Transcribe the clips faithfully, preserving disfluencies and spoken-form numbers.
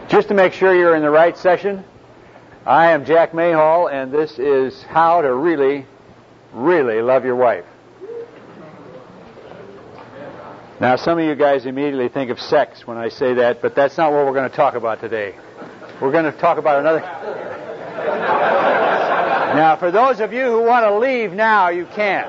Just to make sure you're in the right session, I am Jack Mayhall, and this is How to Really, Really Love Your Wife. Now, some of you guys immediately think of sex when I say that, but that's not what we're going to talk about today. We're going to talk about another... Now, for those of you who want to leave now, you can.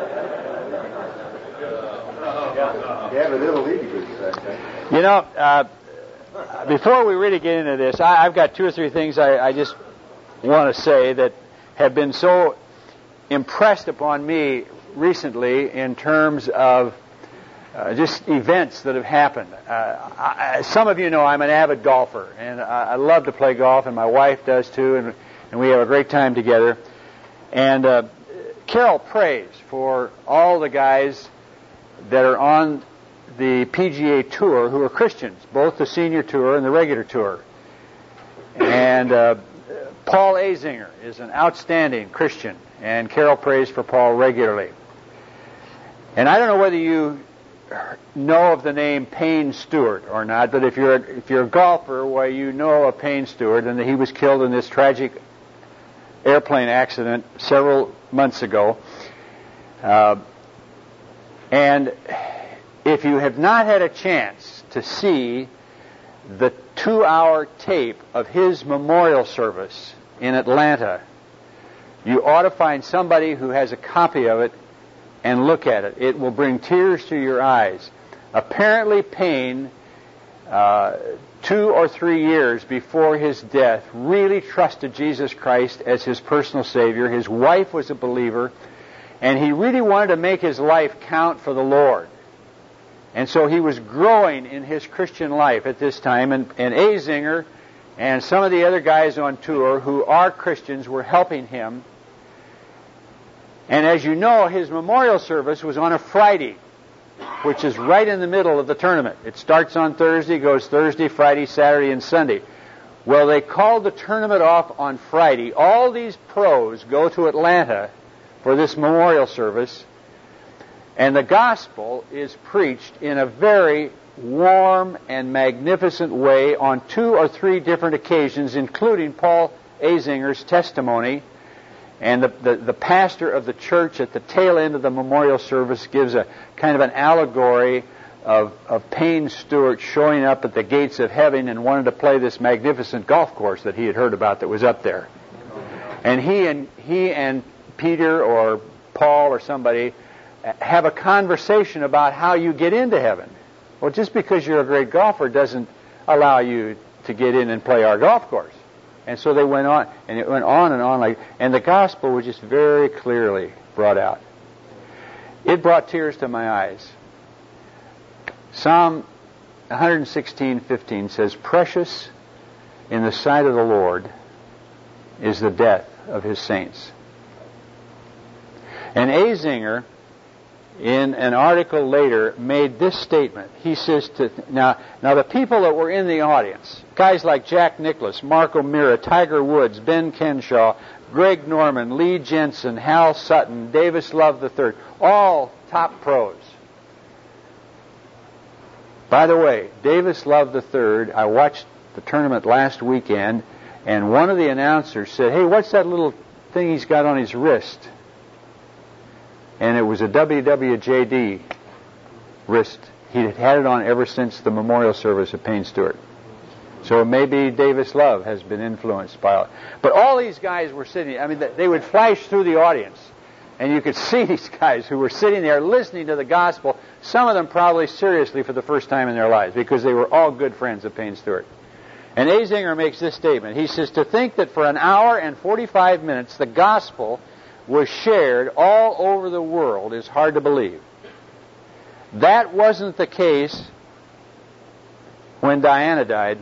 Yeah, but it'll lead you to sex. You know, uh, before we really get into this, I, I've got two or three things I, I just want to say that have been so impressed upon me recently in terms of uh, just events that have happened. Uh, I, some of you know I'm an avid golfer, and I, I love to play golf, and my wife does too, and, and we have a great time together. And uh, Carol prays for all the guys that are on the P G A Tour who are Christians, both the senior tour and the regular tour. And uh, Paul Azinger is an outstanding Christian, and Carol prays for Paul regularly. And I don't know whether you know of the name Payne Stewart or not, but if you're a, if you're a golfer, well, you know of Payne Stewart, and that he was killed in this tragic airplane accident several months ago. Uh, and if you have not had a chance to see the two-hour tape of his memorial service in Atlanta, you ought to find somebody who has a copy of it and look at it. It will bring tears to your eyes. Apparently, Payne, uh, two or three years before his death, really trusted Jesus Christ as his personal Savior. His wife was a believer, and he really wanted to make his life count for the Lord. And so he was growing in his Christian life at this time, and, and Azinger and some of the other guys on tour who are Christians were helping him. And as you know, his memorial service was on a Friday, which is right in the middle of the tournament. It starts on Thursday, goes Thursday, Friday, Saturday, and Sunday. Well, they called the tournament off on Friday. All these pros go to Atlanta for this memorial service, and the gospel is preached in a very warm and magnificent way on two or three different occasions, including Paul Azinger's testimony. And the, the, the pastor of the church at the tail end of the memorial service gives a kind of an allegory of, of Payne Stewart showing up at the gates of heaven and wanted to play this magnificent golf course that he had heard about that was up there. And he and he and Peter or Paul or somebody have a conversation about how you get into heaven. Well, just because you're a great golfer doesn't allow you to get in and play our golf course. And so they went on, and it went on and on, like, and the gospel was just very clearly brought out. It brought tears to my eyes. Psalm one sixteen fifteen says, "Precious in the sight of the Lord is the death of his saints." And Azinger, in an article later, made this statement. He says to now, now the people that were in the audience, guys like Jack Nicklaus, Mark O'Meara, Tiger Woods, Ben Kenshaw, Greg Norman, Lee Jensen, Hal Sutton, Davis Love the third, all top pros. By the way, Davis Love the third, I watched the tournament last weekend, and one of the announcers said, "Hey, what's that little thing he's got on his wrist?" And it was a W W J D wrist. He had had it on ever since the memorial service of Payne Stewart. So maybe Davis Love has been influenced by it. But all these guys were sitting, I mean, they would flash through the audience, and you could see these guys who were sitting there listening to the gospel, some of them probably seriously for the first time in their lives, because they were all good friends of Payne Stewart. And Azinger makes this statement. He says, "To think that for an hour and forty-five minutes the gospel was shared all over the world is hard to believe. That wasn't the case when Diana died.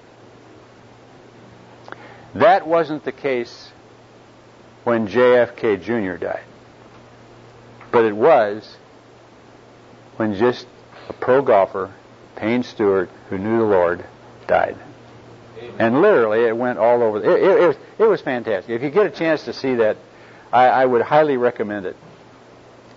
That wasn't the case when J F K Junior died. But it was when just a pro golfer, Payne Stewart, who knew the Lord, died." And literally, it went all over. It, it, it, was, it was fantastic. If you get a chance to see that, I, I would highly recommend it.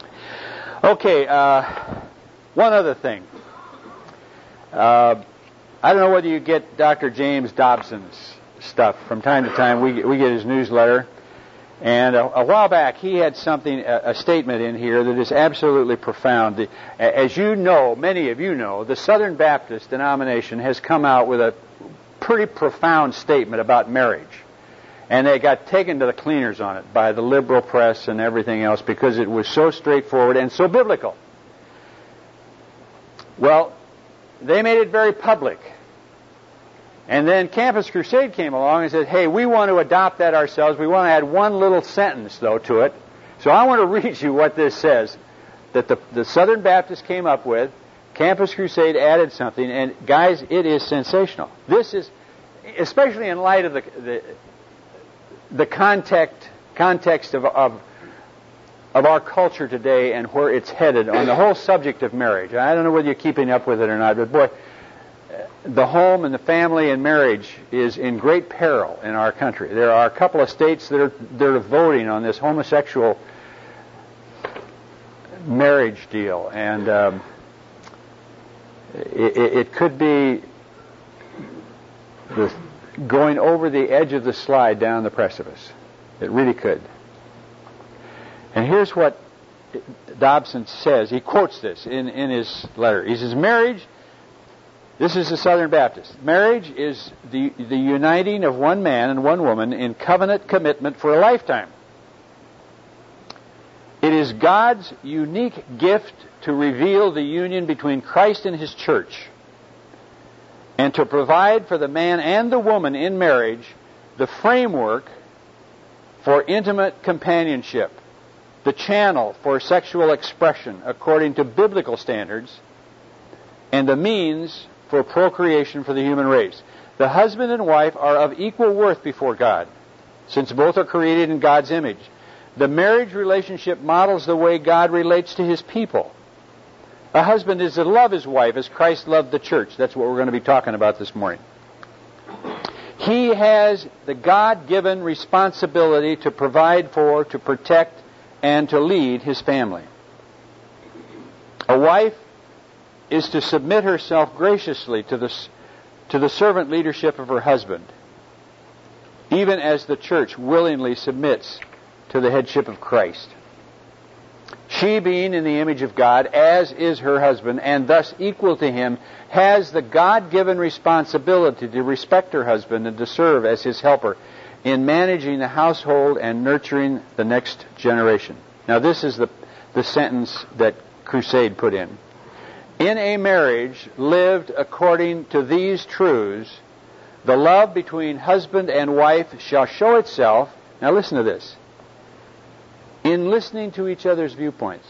Okay, uh, one other thing. Uh, I don't know whether you get Doctor James Dobson's stuff from time to time. We we get his newsletter, and a, a while back he had something, a, a statement in here that is absolutely profound. The, as you know, many of you know, the Southern Baptist denomination has come out with a pretty profound statement about marriage, and they got taken to the cleaners on it by the liberal press and everything else because it was so straightforward and so biblical. Well, they made it very public. And then Campus Crusade came along and said, hey, we want to adopt that ourselves. We want to add one little sentence, though, to it. So I want to read you what this says, that the, the Southern Baptists came up with. Campus Crusade added something, and guys, it is sensational. This is, especially in light of the the, the context, context of, of, of our culture today and where it's headed on the whole subject of marriage. I don't know whether you're keeping up with it or not, but boy, the home and the family and marriage is in great peril in our country. There are a couple of states that are that are voting on this homosexual marriage deal, and um, it, it could be the, going over the edge of the slide down the precipice. It really could. And here's what Dobson says. He quotes this in, in his letter. He says, marriage... This is the Southern Baptist. Marriage is the, the uniting of one man and one woman in covenant commitment for a lifetime. It is God's unique gift to reveal the union between Christ and His church and to provide for the man and the woman in marriage the framework for intimate companionship, the channel for sexual expression according to biblical standards, and the means for procreation for the human race. The husband and wife are of equal worth before God, since both are created in God's image. The marriage relationship models the way God relates to His people. A husband is to love his wife as Christ loved the church. That's what we're going to be talking about this morning. He has the God-given responsibility to provide for, to protect, and to lead his family. A wife is to submit herself graciously to the, to the servant leadership of her husband, even as the church willingly submits to the headship of Christ. She, being in the image of God, as is her husband, and thus equal to him, has the God-given responsibility to respect her husband and to serve as his helper in managing the household and nurturing the next generation. Now, this is the, the sentence that Crusade put in. In a marriage lived according to these truths, the love between husband and wife shall show itself, now listen to this, in listening to each other's viewpoints.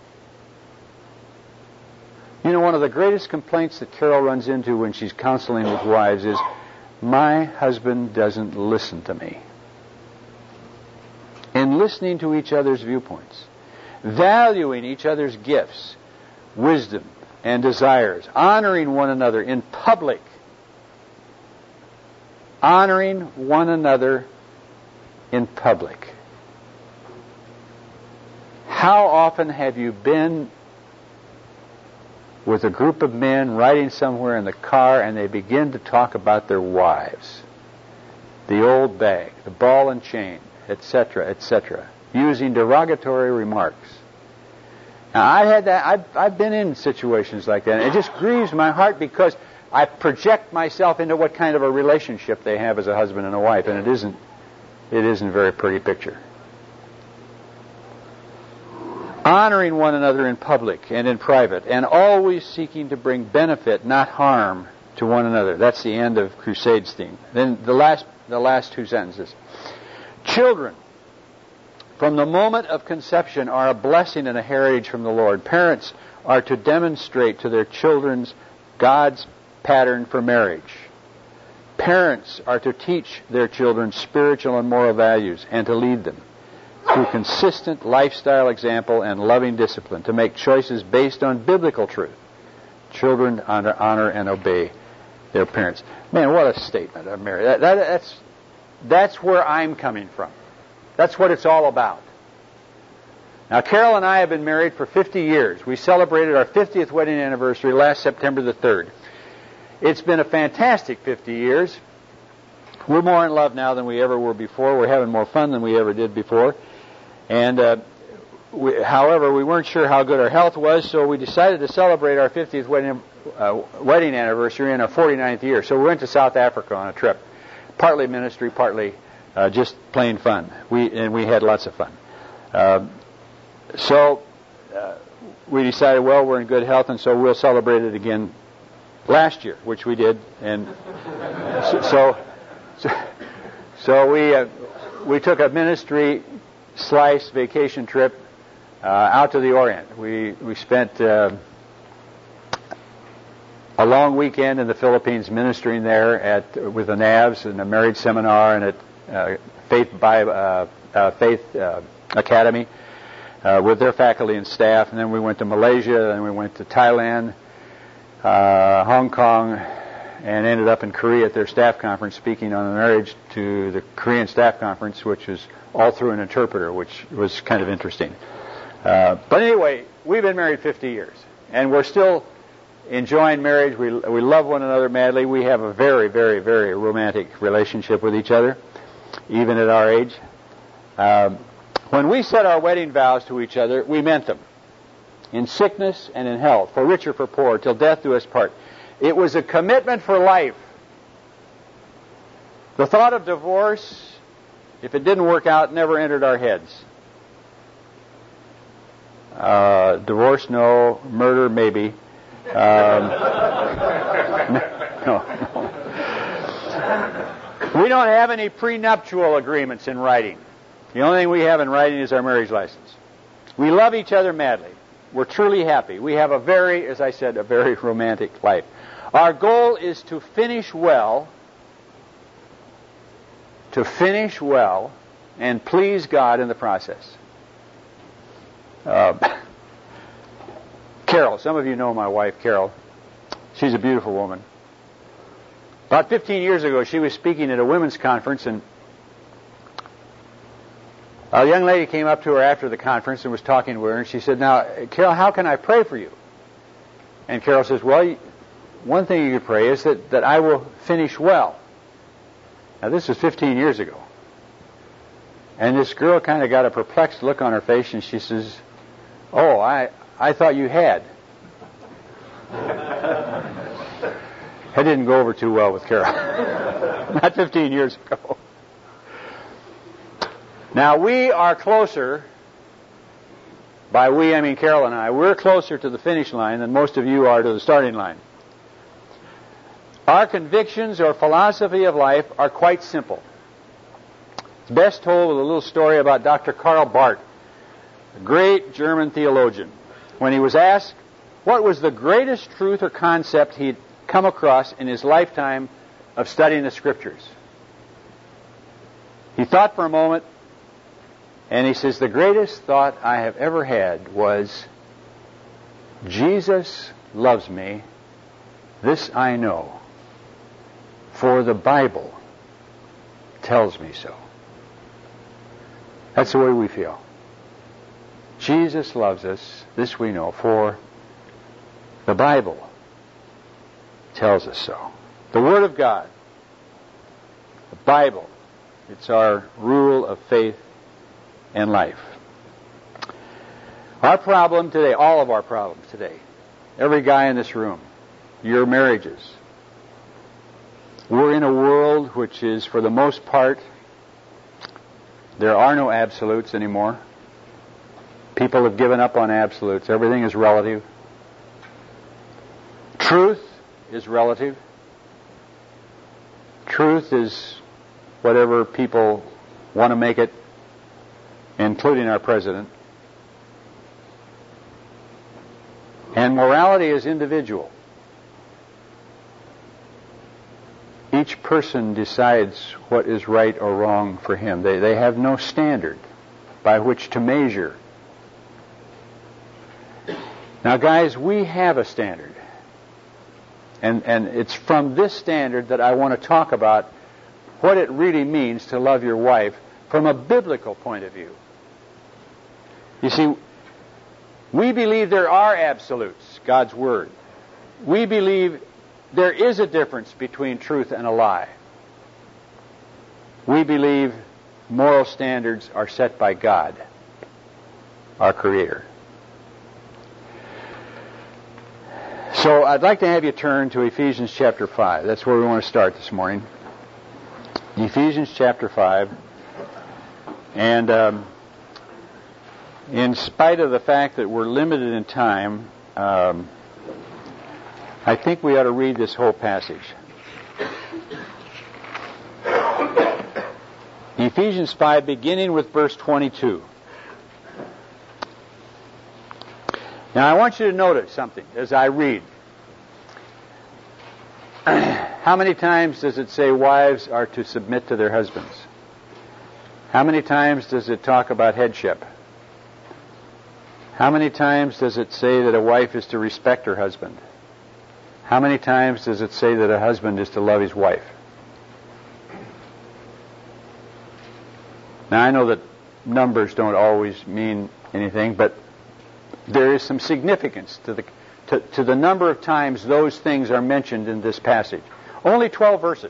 You know, one of the greatest complaints that Carol runs into when she's counseling with wives is, my husband doesn't listen to me. In listening to each other's viewpoints, valuing each other's gifts, wisdom, and desires, honoring one another in public, honoring one another in public. How often have you been with a group of men riding somewhere in the car and they begin to talk about their wives, the old bag, the ball and chain, et cetera, et cetera, using derogatory remarks? Now, I had that. I've, I've been in situations like that, and it just grieves my heart because I project myself into what kind of a relationship they have as a husband and a wife, and it isn't. It isn't a very pretty picture. Honoring one another in public and in private, and always seeking to bring benefit, not harm, to one another. That's the end of Crusade's theme. Then the last, the last two sentences. Children, from the moment of conception, are a blessing and a heritage from the Lord. Parents are to demonstrate to their children God's pattern for marriage. Parents are to teach their children spiritual and moral values and to lead them through consistent lifestyle example and loving discipline to make choices based on biblical truth. Children honor, honor and obey their parents. Man, what a statement of marriage. That, that, that's, that's where I'm coming from. That's what it's all about. Now, Carol and I have been married for fifty years. We celebrated our fiftieth wedding anniversary last September the third. it's been a fantastic fifty years. We're more in love now than we ever were before. We're having more fun than we ever did before. And, uh, we, however, we weren't sure how good our health was, so we decided to celebrate our fiftieth wedding, uh, wedding anniversary in our forty-ninth year. So we went to South Africa on a trip. Partly ministry, partly uh, just plain fun. We And we had lots of fun. Uh, so uh, we decided, well, we're in good health, and so we'll celebrate it again last year, which we did. And so... so So, so we uh, we took a ministry slice vacation trip uh, out to the Orient. We we spent uh, a long weekend in the Philippines ministering there at with the N A Vs and a marriage seminar and at uh, Faith Bible, uh, uh, Faith uh, Academy uh, with their faculty and staff. And then we went to Malaysia, and we went to Thailand, uh, Hong Kong, and ended up in Korea at their staff conference speaking on the marriage to the Korean staff conference, which was all through an interpreter, which was kind of interesting. Uh, but anyway, we've been married fifty years, and we're still enjoying marriage. We we love one another madly. We have a very, very, very romantic relationship with each other, even at our age. Um, when we said our wedding vows to each other, we meant them. In sickness and in health, for rich or for poor, till death do us part. It was a commitment for life. The thought of divorce, if it didn't work out, never entered our heads. Uh, divorce, no. Murder, maybe. Um, no, no. We don't have any prenuptial agreements in writing. The only thing we have in writing is our marriage license. We love each other madly. We're truly happy. We have a very, as I said, a very romantic life. Our goal is to finish well, to finish well, and please God in the process. Uh, Carol, some of you know my wife, Carol. She's a beautiful woman. About fifteen years ago, she was speaking at a women's conference, and a young lady came up to her after the conference and was talking with her, and she said, "Now, Carol, how can I pray for you?" And Carol says, "Well, one thing you could pray is that, that I will finish well." Now, this was fifteen years ago. And this girl kind of got a perplexed look on her face, and she says, "Oh, I, I thought you had." That didn't go over too well with Carol. Not fifteen years ago. Now, we are closer, by we I mean Carol and I, we're closer to the finish line than most of you are to the starting line. Our convictions or philosophy of life are quite simple. It's best told with a little story about Doctor Karl Barth, a great German theologian. When he was asked what was the greatest truth or concept he'd come across in his lifetime of studying the Scriptures, he thought for a moment, and he says, "The greatest thought I have ever had was, Jesus loves me, this I know, for the Bible tells me so." That's the way we feel. Jesus loves us, this we know, for the Bible tells us so. The Word of God, the Bible, it's our rule of faith and life. Our problem today, all of our problems today, every guy in this room, your marriages, we're in a world which is, for the most part, there are no absolutes anymore. People have given up on absolutes. Everything is relative. Truth is relative. Truth is whatever people want to make it, including our president. And morality is individual. Each person decides what is right or wrong for him. They, they have no standard by which to measure. Now, guys, we have a standard. And, and it's from this standard that I want to talk about what it really means to love your wife from a biblical point of view. You see, we believe there are absolutes, God's Word. We believe there is a difference between truth and a lie. We believe moral standards are set by God, our Creator. So I'd like to have you turn to Ephesians chapter five. That's where we want to start this morning. Ephesians chapter five. And um, in spite of the fact that we're limited in time, um, I think we ought to read this whole passage. Ephesians five, beginning with verse twenty-two. Now I want you to notice something as I read. How many times does it say wives are to submit to their husbands? How many times does it talk about headship? How many times does it say that a wife is to respect her husband? How many times does it say that a husband is to love his wife? Now I know that numbers don't always mean anything, but there is some significance to the to, to the number of times those things are mentioned in this passage. Only twelve verses.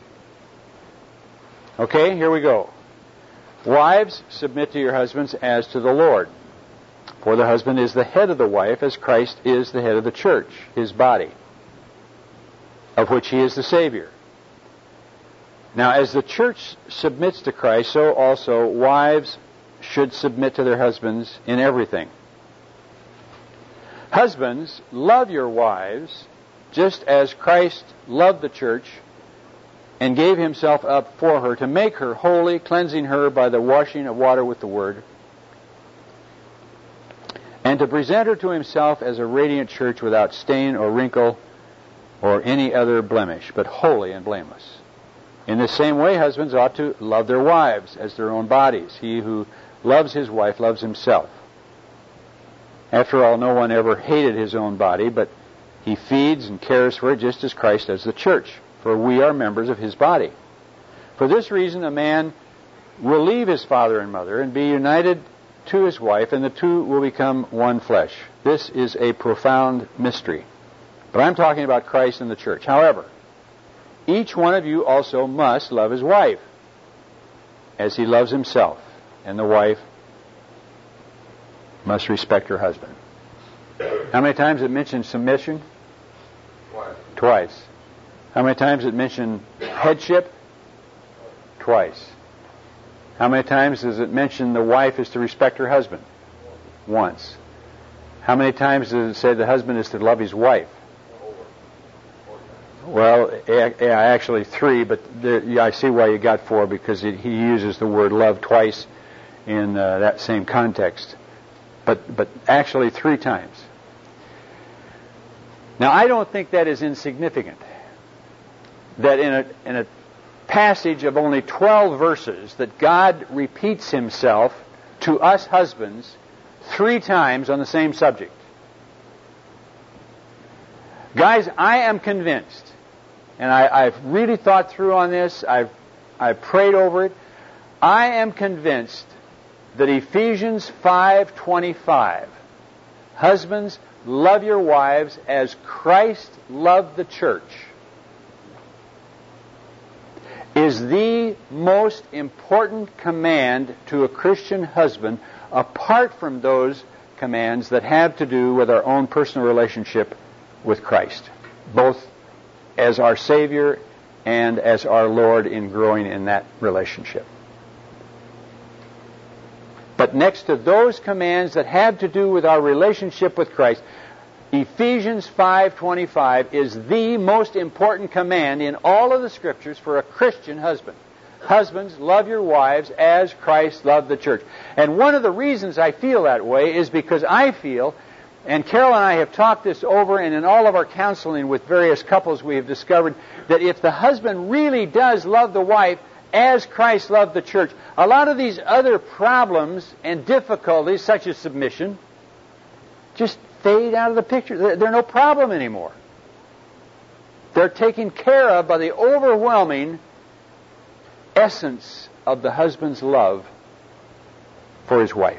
Okay, here we go. Wives, submit to your husbands as to the Lord. For the husband is the head of the wife, as Christ is the head of the church, his body, of which he is the Savior. Now, as the church submits to Christ, so also wives should submit to their husbands in everything. Husbands, love your wives, just as Christ loved the church and gave himself up for her to make her holy, cleansing her by the washing of water with the word, and to present her to himself as a radiant church without stain or wrinkle or any other blemish, but holy and blameless. In the same way, husbands ought to love their wives as their own bodies. He who loves his wife loves himself. After all, no one ever hated his own body, but he feeds and cares for it just as Christ does the church, for we are members of his body. For this reason, a man will leave his father and mother and be united to his wife, and the two will become one flesh. This is a profound mystery. But I'm talking about Christ and the church. However, each one of you also must love his wife as he loves himself, and the wife must respect her husband. How many times it mentions submission? Twice. Twice. How many times it mentioned headship? Twice. How many times does it mention the wife is to respect her husband? Once. How many times does it say the husband is to love his wife? Well, yeah, actually three, but there, yeah, I see why you got four, because it, he uses the word love twice in uh, that same context. But but actually three times. Now, I don't think that is insignificant. That in a in a passage of only twelve verses, that God repeats himself to us husbands three times on the same subject. Guys, I am convinced, and I, I've really thought through on this, I've I've prayed over it, I am convinced that Ephesians five twenty-five, husbands, love your wives as Christ loved the church, is the most important command to a Christian husband, apart from those commands that have to do with our own personal relationship with Christ, both as our Savior and as our Lord, in growing in that relationship. But next to those commands that have to do with our relationship with Christ, Ephesians five twenty-five is the most important command in all of the Scriptures for a Christian husband. Husbands, love your wives as Christ loved the church. And one of the reasons I feel that way is because I feel, and Carol and I have talked this over, and in all of our counseling with various couples we have discovered that if the husband really does love the wife as Christ loved the church, a lot of these other problems and difficulties, such as submission, just fade out of the picture. They're no problem anymore. They're taken care of by the overwhelming essence of the husband's love for his wife.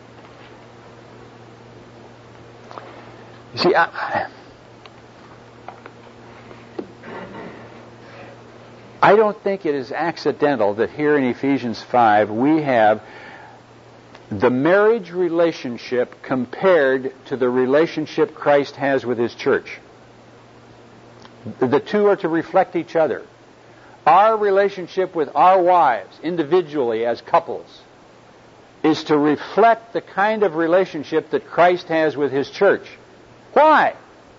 You see, I, I don't think it is accidental that here in Ephesians five we have the marriage relationship compared to the relationship Christ has with His church. The two are to reflect each other. Our relationship with our wives, individually as couples, is to reflect the kind of relationship that Christ has with His church. Why?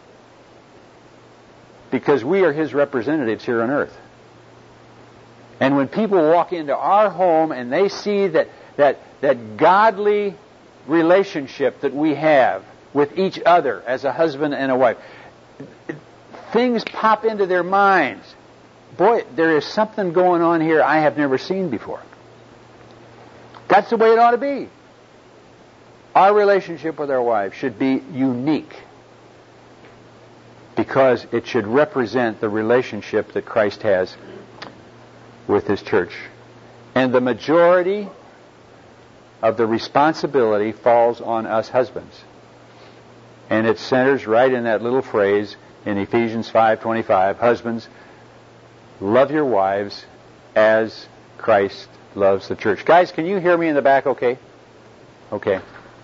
Because we are His representatives here on earth. And when people walk into our home and they see that, that, that godly relationship that we have with each other as a husband and a wife, things pop into their minds. Boy, there is something going on here I have never seen before. That's the way it ought to be. Our relationship with our wives should be unique because it should represent the relationship that Christ has with His church. And the majority of the responsibility falls on us husbands. And it centers right in that little phrase in Ephesians five twenty-five, husbands, love your wives as Christ loves the church. Guys, can you hear me in the back okay? Okay.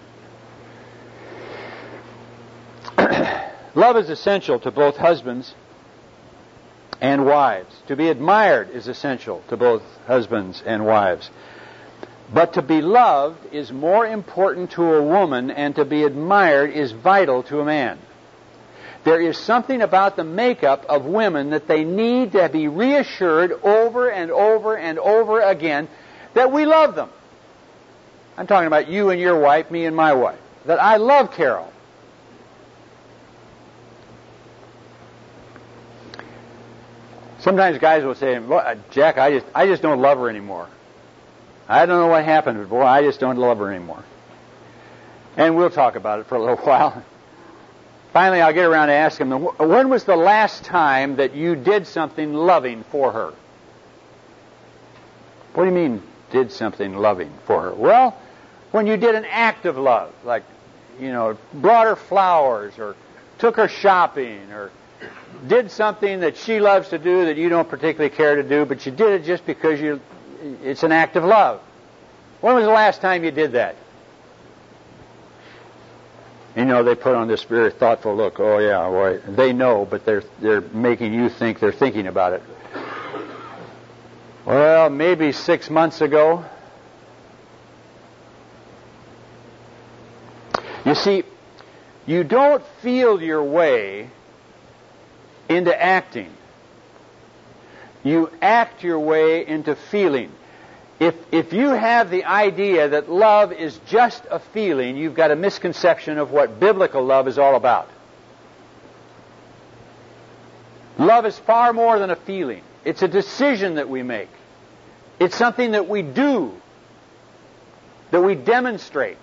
Love is essential to both husbands and wives. To be admired is essential to both husbands and wives. But to be loved is more important to a woman, and to be admired is vital to a man. There is something about the makeup of women that they need to be reassured over and over and over again that we love them. I'm talking about you and your wife, me and my wife. That I love Carol. Sometimes guys will say, Jack, I just, I just don't love her anymore. I don't know what happened, but boy, I just don't love her anymore. And we'll talk about it for a little while. Finally, I'll get around to asking them, when was the last time that you did something loving for her? What do you mean, did something loving for her? Well, when you did an act of love, like, you know, brought her flowers, or took her shopping, or did something that she loves to do that you don't particularly care to do, but you did it just because you, it's an act of love. When was the last time you did that? You know, they put on this very thoughtful look. Oh, yeah, boy. They know, but they're they're making you think they're thinking about it. Well, maybe six months ago. You see, you don't feel your way into acting. You act your way into feeling. If if you have the idea that love is just a feeling, you've got a misconception of what biblical love is all about. Love is far more than a feeling. It's a decision that we make. It's something that we do, that we demonstrate.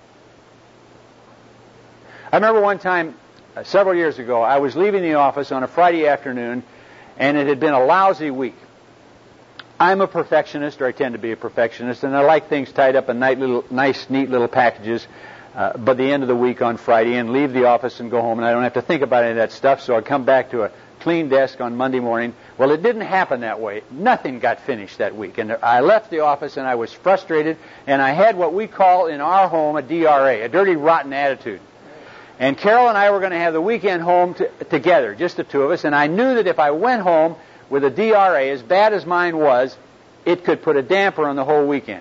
I remember one time, uh, several years ago, I was leaving the office on a Friday afternoon, and it had been a lousy week. I'm a perfectionist, or I tend to be a perfectionist, and I like things tied up in nice, little, nice neat little packages uh, by the end of the week on Friday, and leave the office and go home, and I don't have to think about any of that stuff, so I come back to a clean desk on Monday morning. Well, it didn't happen that way. Nothing got finished that week, and I left the office, and I was frustrated, and I had what we call in our home a D R A, a dirty, rotten attitude. And Carol and I were going to have the weekend home to, together, just the two of us, and I knew that if I went home with a D R A, as bad as mine was, it could put a damper on the whole weekend.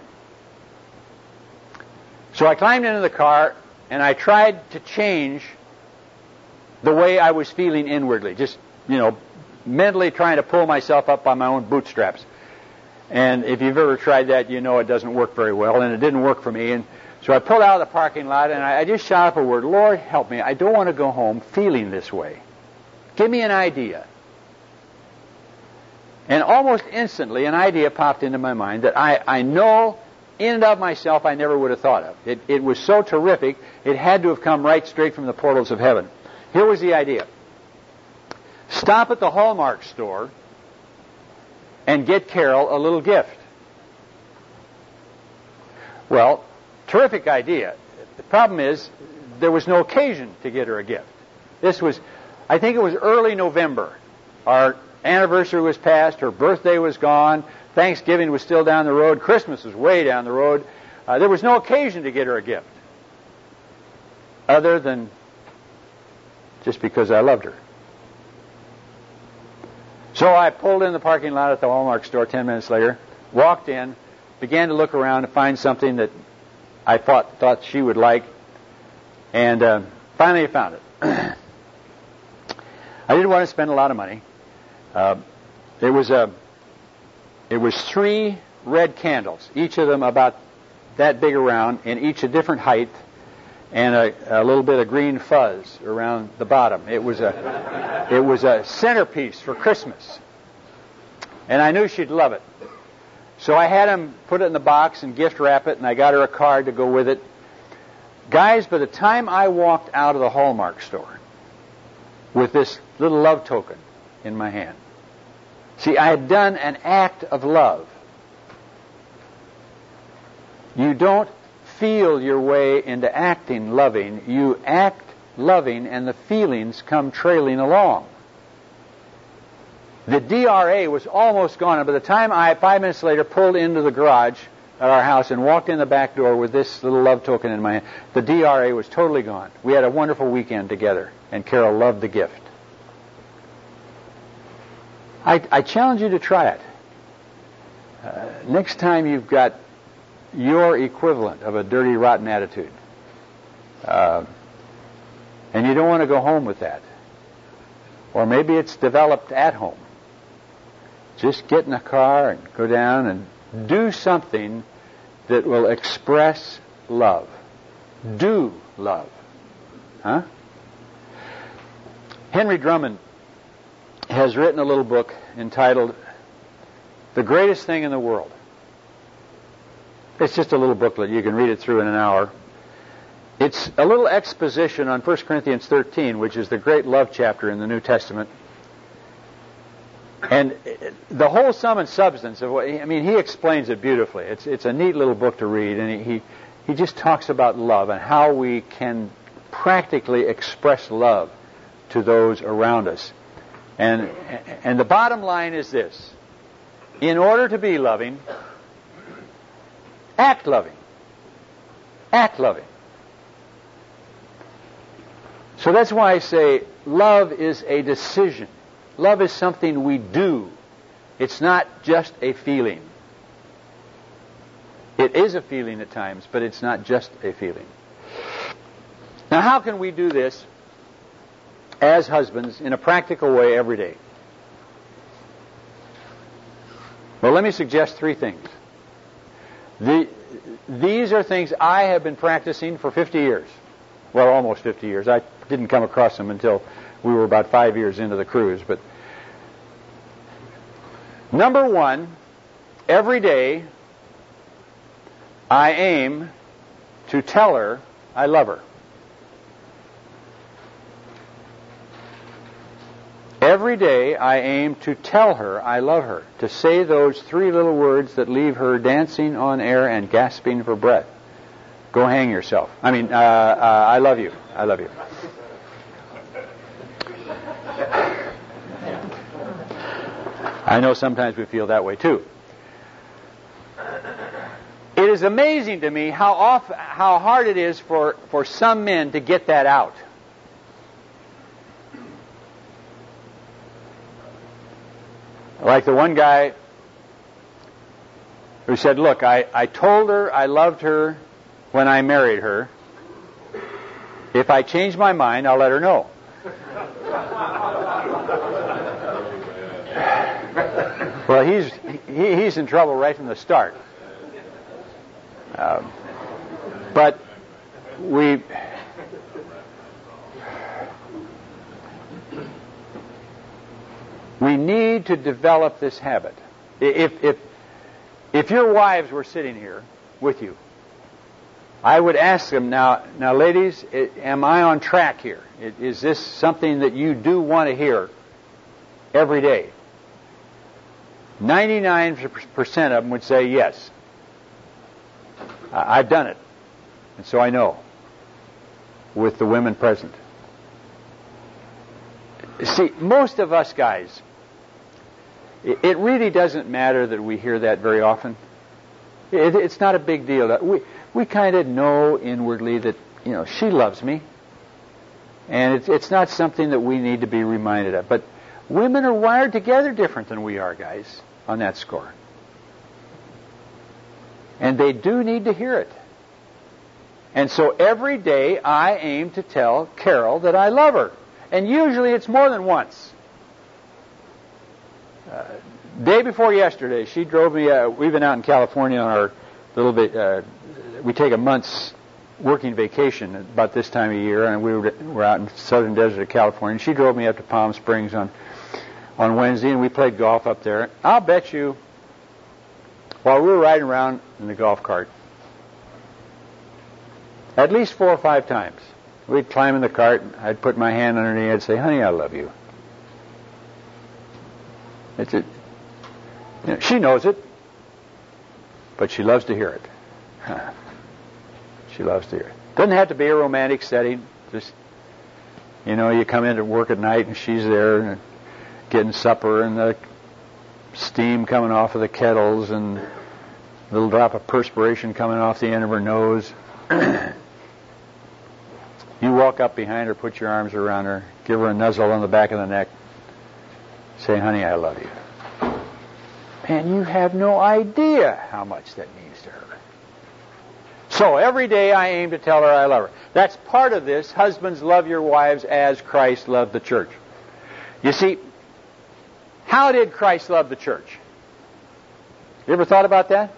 So I climbed into the car, and I tried to change the way I was feeling inwardly, just, you know, mentally trying to pull myself up by my own bootstraps. And if you've ever tried that, you know it doesn't work very well, and it didn't work for me. And so I pulled out of the parking lot, and I, I just shot up a word, Lord, help me. I don't want to go home feeling this way. Give me an idea. And almost instantly, an idea popped into my mind that I, I know in and of myself I never would have thought of. It, it was so terrific, it had to have come right straight from the portals of heaven. Here was the idea. Stop at the Hallmark store and get Carol a little gift. Well, terrific idea. The problem is, there was no occasion to get her a gift. This was, I think it was early November. Our anniversary was past, her birthday was gone, Thanksgiving was still down the road, Christmas was way down the road. Uh, there was no occasion to get her a gift, other than just because I loved her. So I pulled in the parking lot at the Hallmark store ten minutes later, walked in, began to look around to find something that I thought thought she would like, and uh, finally I found it. I didn't want to spend a lot of money. Uh, it was a, it was three red candles, each of them about that big around, and each a different height, and a, a little bit of green fuzz around the bottom. It was a, it was a centerpiece for Christmas, and I knew she'd love it. So I had him put it in the box and gift wrap it, and I got her a card to go with it. Guys, by the time I walked out of the Hallmark store with this little love token in my hand, see, I had done an act of love. You don't feel your way into acting loving. You act loving, and the feelings come trailing along. The D R A was almost gone, and by the time I, five minutes later, pulled into the garage at our house and walked in the back door with this little love token in my hand, the D R A was totally gone. We had a wonderful weekend together, and Carol loved the gift. I, I challenge you to try it. Uh, next time you've got your equivalent of a dirty, rotten attitude, uh, and you don't want to go home with that, or maybe it's developed at home, just get in a car and go down and do something that will express love. Do love. Huh? Henry Drummond has written a little book entitled The Greatest Thing in the World. It's just a little booklet. You can read it through in an hour. It's a little exposition on First Corinthians thirteen, which is the great love chapter in the New Testament. And the whole sum and substance of what, I mean, he explains it beautifully. It's it's a neat little book to read, and he, he, he just talks about love and how we can practically express love to those around us. And and the bottom line is this: in order to be loving, act loving. Act loving. So that's why I say love is a decision. Love is something we do. It's not just a feeling. It is a feeling at times, but it's not just a feeling. Now, how can we do this as husbands in a practical way every day? Well, let me suggest three things. The, these are things I have been practicing for fifty years. Well, almost fifty years. I didn't come across them until we were about five years into the cruise. But number one, every day I aim to tell her I love her. Every day I aim to tell her I love her, to say those three little words that leave her dancing on air and gasping for breath. Go hang yourself. I mean, uh, uh, I love you. I love you. I know sometimes we feel that way too. It is amazing to me how off, how hard it is for, for some men to get that out. Like the one guy who said, look, I, I told her I loved her when I married her. If I change my mind, I'll let her know. Well, he's he, he's in trouble right from the start. Um, but we we need to develop this habit. If if if your wives were sitting here with you, I would ask them, now, now, ladies, am I on track here? Is this something that you do want to hear every day? ninety-nine percent of them would say yes. I've done it, and so I know, with the women present. See, most of us guys It, it really doesn't matter that we hear that very often. It, it's not a big deal. We we kind of know inwardly that, you know, she loves me. And it's, it's not something that we need to be reminded of. But women are wired together different than we are, guys, on that score. And they do need to hear it. And so every day I aim to tell Carol that I love her. And usually it's more than once. Uh, day before yesterday, she drove me, uh, we've been out in California on our little bit, uh, we take a month's working vacation about this time of year, and we were, were out in the southern desert of California. And she drove me up to Palm Springs on, on Wednesday, and we played golf up there. I'll bet you, while we were riding around in the golf cart, at least four or five times, we'd climb in the cart, I'd put my hand underneath, I'd say, honey, I love you. It's a, you know, she knows it, but she loves to hear it. She loves to hear it. Doesn't have to be a romantic setting. Just, you know, you come into work at night and she's there and getting supper and the steam coming off of the kettles and a little drop of perspiration coming off the end of her nose. You walk up behind her, put your arms around her, give her a nuzzle on the back of the neck, say, honey, I love you. And you have no idea how much that means to her. So every day I aim to tell her I love her. That's part of this. Husbands, love your wives as Christ loved the church. You see, how did Christ love the church? You ever thought about that?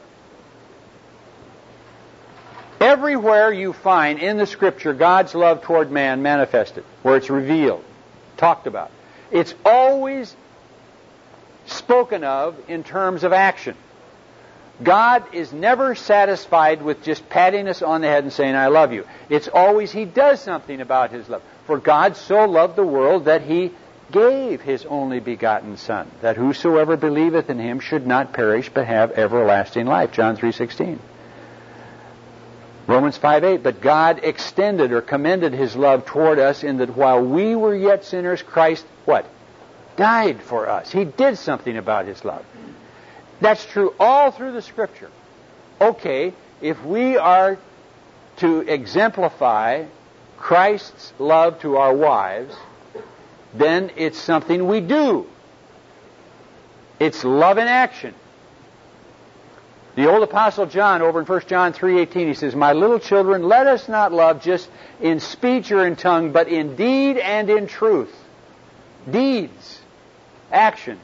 Everywhere you find in the Scripture God's love toward man manifested, where it's revealed, talked about, it's always spoken of in terms of action. God is never satisfied with just patting us on the head and saying, I love you. It's always He does something about His love. For God so loved the world that He gave His only begotten Son, that whosoever believeth in Him should not perish but have everlasting life. John three sixteen. Romans five eight, but God extended or commended His love toward us in that while we were yet sinners, Christ, what? Died for us. He did something about His love. That's true all through the Scripture. Okay, if we are to exemplify Christ's love to our wives, then it's something we do. It's love in action. The old Apostle John, over in First John three eighteen, he says, my little children, let us not love just in speech or in tongue, but in deed and in truth. Deeds. Action.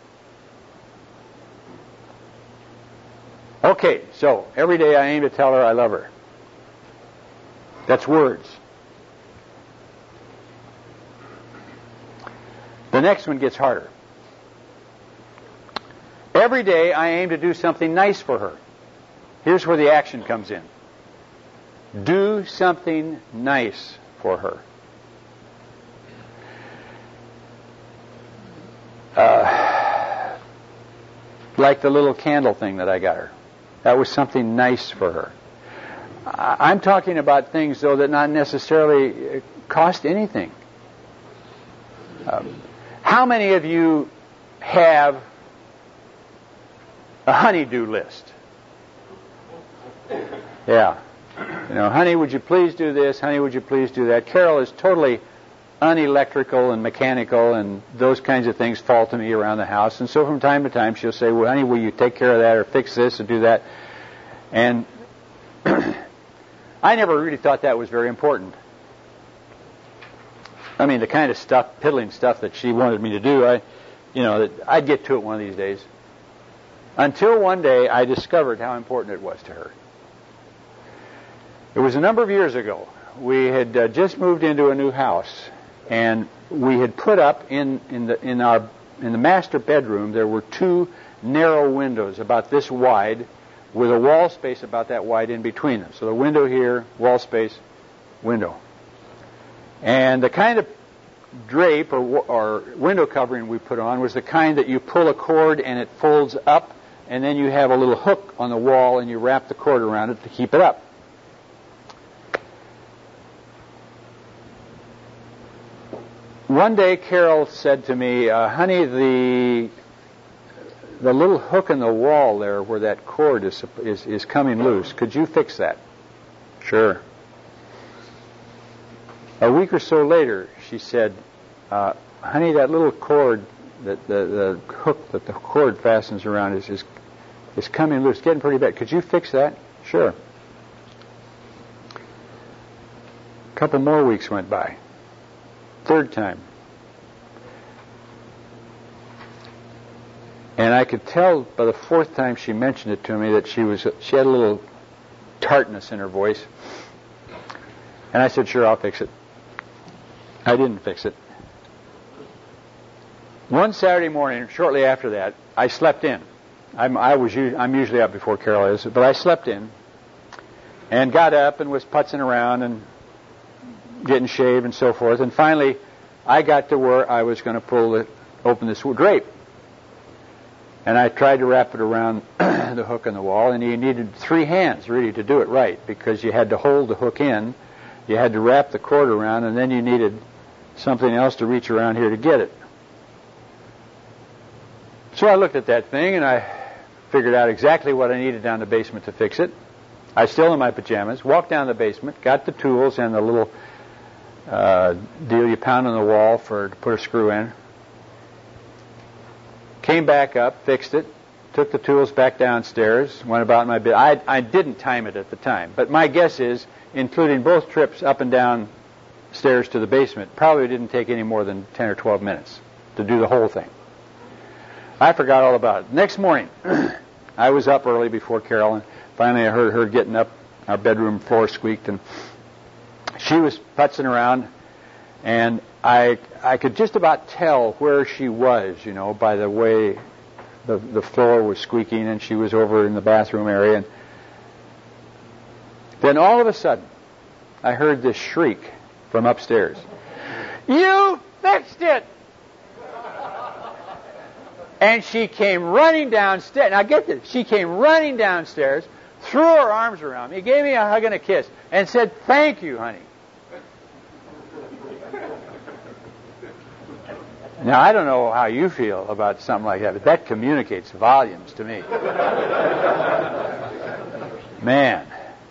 Okay, so every day I aim to tell her I love her. That's words. The next one gets harder. Every day I aim to do something nice for her. Here's where the action comes in. Do something nice for her. Uh, like the little candle thing that I got her. That was something nice for her. I'm talking about things, though, that not necessarily cost anything. Um, how many of you have a honey-do list? Yeah. You know, honey, would you please do this? Honey, would you please do that? Carol is totally unelectrical and mechanical, and those kinds of things fall to me around the house. And so from time to time she'll say, well, honey, will you take care of that or fix this or do that? And I never really thought that was very important. I mean, the kind of stuff, piddling stuff that she wanted me to do, I, you know, that I'd get to it one of these days. Until one day I discovered how important it was to her. It was a number of years ago. We had uh, just moved into a new house, and we had put up in in the in our in the master bedroom. There were two narrow windows about this wide, with a wall space about that wide in between them. So the window here, wall space, window, and the kind of drape or or window covering we put on was the kind that you pull a cord and it folds up, and then you have a little hook on the wall and you wrap the cord around it to keep it up. One day Carol said to me, uh, honey, the the little hook in the wall there where that cord is, is, is coming loose. Could you fix that? Sure. A week or so later, she said, uh, honey, that little cord, that the, the hook that the cord fastens around is, is, is coming loose, getting pretty bad. Could you fix that? Sure. A couple more weeks went by. Third time. And I could tell by the fourth time she mentioned it to me that she was she had a little tartness in her voice. And I said, sure, I'll fix it. I didn't fix it. One Saturday morning, shortly after that, I slept in. I'm, I was, I'm usually up before Carol is, but I slept in and got up and was putzing around and getting shaved and so forth. And finally, I got to where I was going to pull the, open this drape. And I tried to wrap it around the hook in the wall, and you needed three hands, really, to do it right, because you had to hold the hook in, you had to wrap the cord around, and then you needed something else to reach around here to get it. So I looked at that thing, and I figured out exactly what I needed down the basement to fix it. I was still in my pajamas, walked down the basement, got the tools and the little uh, deal you pound on the wall for to put a screw in. Came back up, fixed it, took the tools back downstairs, went about my business. I, I didn't time it at the time, but my guess is, including both trips up and down stairs to the basement, probably didn't take any more than ten or twelve minutes to do the whole thing. I forgot all about it. Next morning, I was up early before Carol, and finally I heard her getting up. Our bedroom floor squeaked, and she was putzing around, and I I could just about tell where she was, you know, by the way the the floor was squeaking, and she was over in the bathroom area. And then all of a sudden, I heard this shriek from upstairs. You fixed it! And she came running downstairs. Now get this. She came running downstairs, threw her arms around me, gave me a hug and a kiss, and said, thank you, honey. Now, I don't know how you feel about something like that, but that communicates volumes to me. Man,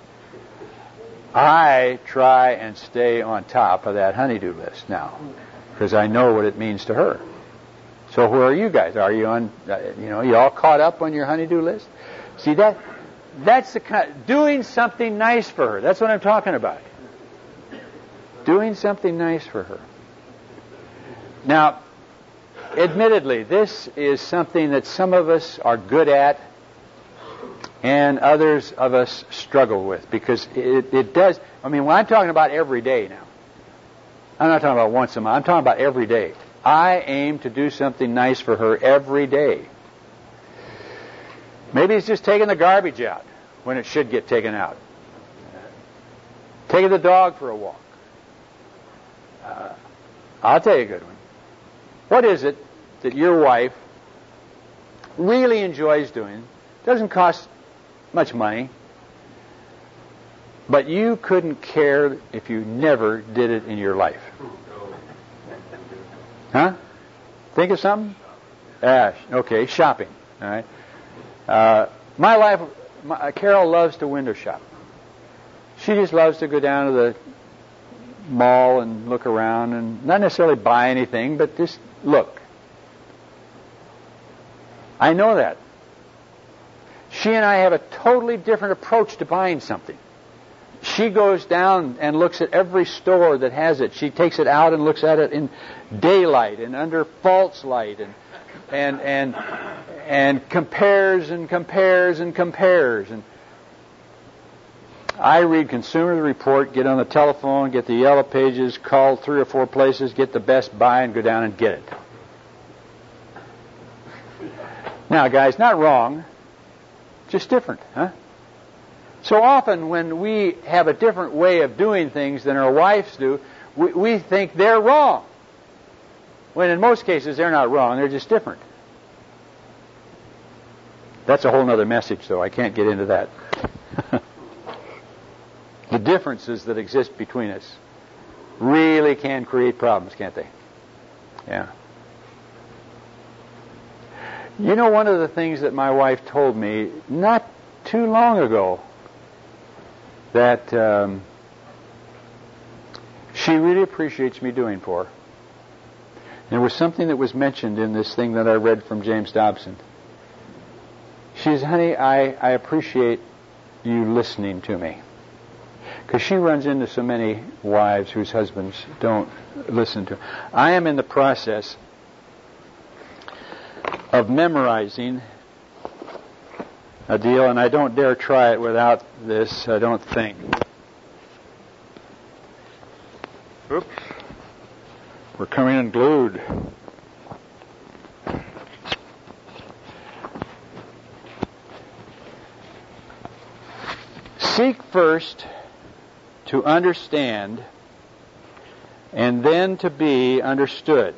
I try and stay on top of that honey-do list now, because I know what it means to her. So where are you guys? Are you on, uh, you know, you all caught up on your honey-do list? See, that that's the kind, doing something nice for her. That's what I'm talking about. Doing something nice for her. Now, admittedly, this is something that some of us are good at and others of us struggle with, because it, it does, I mean, when I'm talking about every day now, I'm not talking about once a month, I'm talking about every day. I aim to do something nice for her every day. Maybe it's just taking the garbage out when it should get taken out. Taking the dog for a walk. Uh, I'll tell you a good one. What is it that your wife really enjoys doing? Doesn't cost much money, but you couldn't care if you never did it in your life. Huh? Think of something? Ah, okay, shopping. All right. Uh, my wife, my, Carol, loves to window shop. She just loves to go down to the mall and look around and not necessarily buy anything, but just look. I know that. She and I have a totally different approach to buying something. She goes down and looks at every store that has it. She takes it out and looks at it in daylight and under false light and and and and compares and compares and compares. And I read Consumer Report, get on the telephone, get the yellow pages, call three or four places, get the best buy, and go down and get it. Now, guys, not wrong, just different, huh? So often when we have a different way of doing things than our wives do, we, we think they're wrong. When in most cases they're not wrong, they're just different. That's a whole other message, though. I can't get into that. The differences that exist between us really can create problems, can't they? Yeah. You know, one of the things that my wife told me not too long ago that um, she really appreciates me doing for her. There was something that was mentioned in this thing that I read from James Dobson. She says, honey, I, I appreciate you listening to me. Because she runs into so many wives whose husbands don't listen to her. I am in the process of memorizing a deal, and I don't dare try it without this, I don't think. Oops. We're coming unglued. Seek first to understand and then to be understood.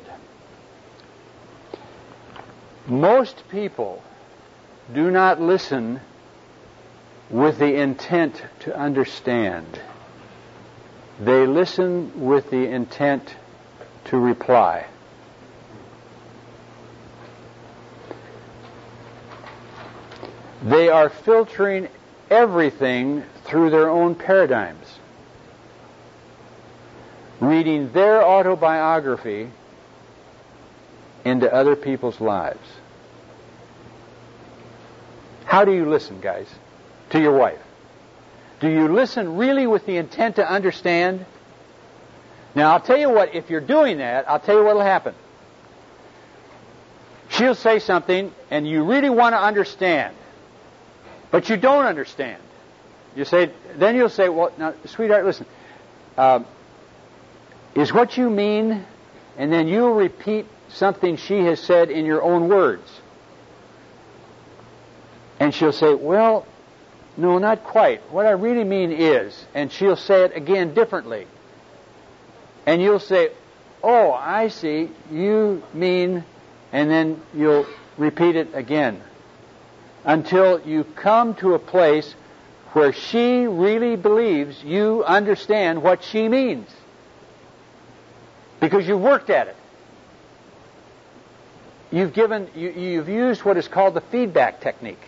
Most people do not listen with the intent to understand. They listen with the intent to reply. They are filtering everything through their own paradigms, reading their autobiography into other people's lives. How do you listen, guys, to your wife? Do you listen really with the intent to understand? Now, I'll tell you what, if you're doing that, I'll tell you what will happen. She'll say something, and you really want to understand, but you don't understand. You say, then you'll say, well, now, sweetheart, listen, uh, is what you mean, and then you'll repeat something she has said in your own words. And she'll say, well, no, not quite. What I really mean is, and she'll say it again differently. And you'll say, oh, I see, you mean, and then you'll repeat it again. Until you come to a place where she really believes you understand what she means. Because you've worked at it. You've given, you, you've used what is called the feedback technique.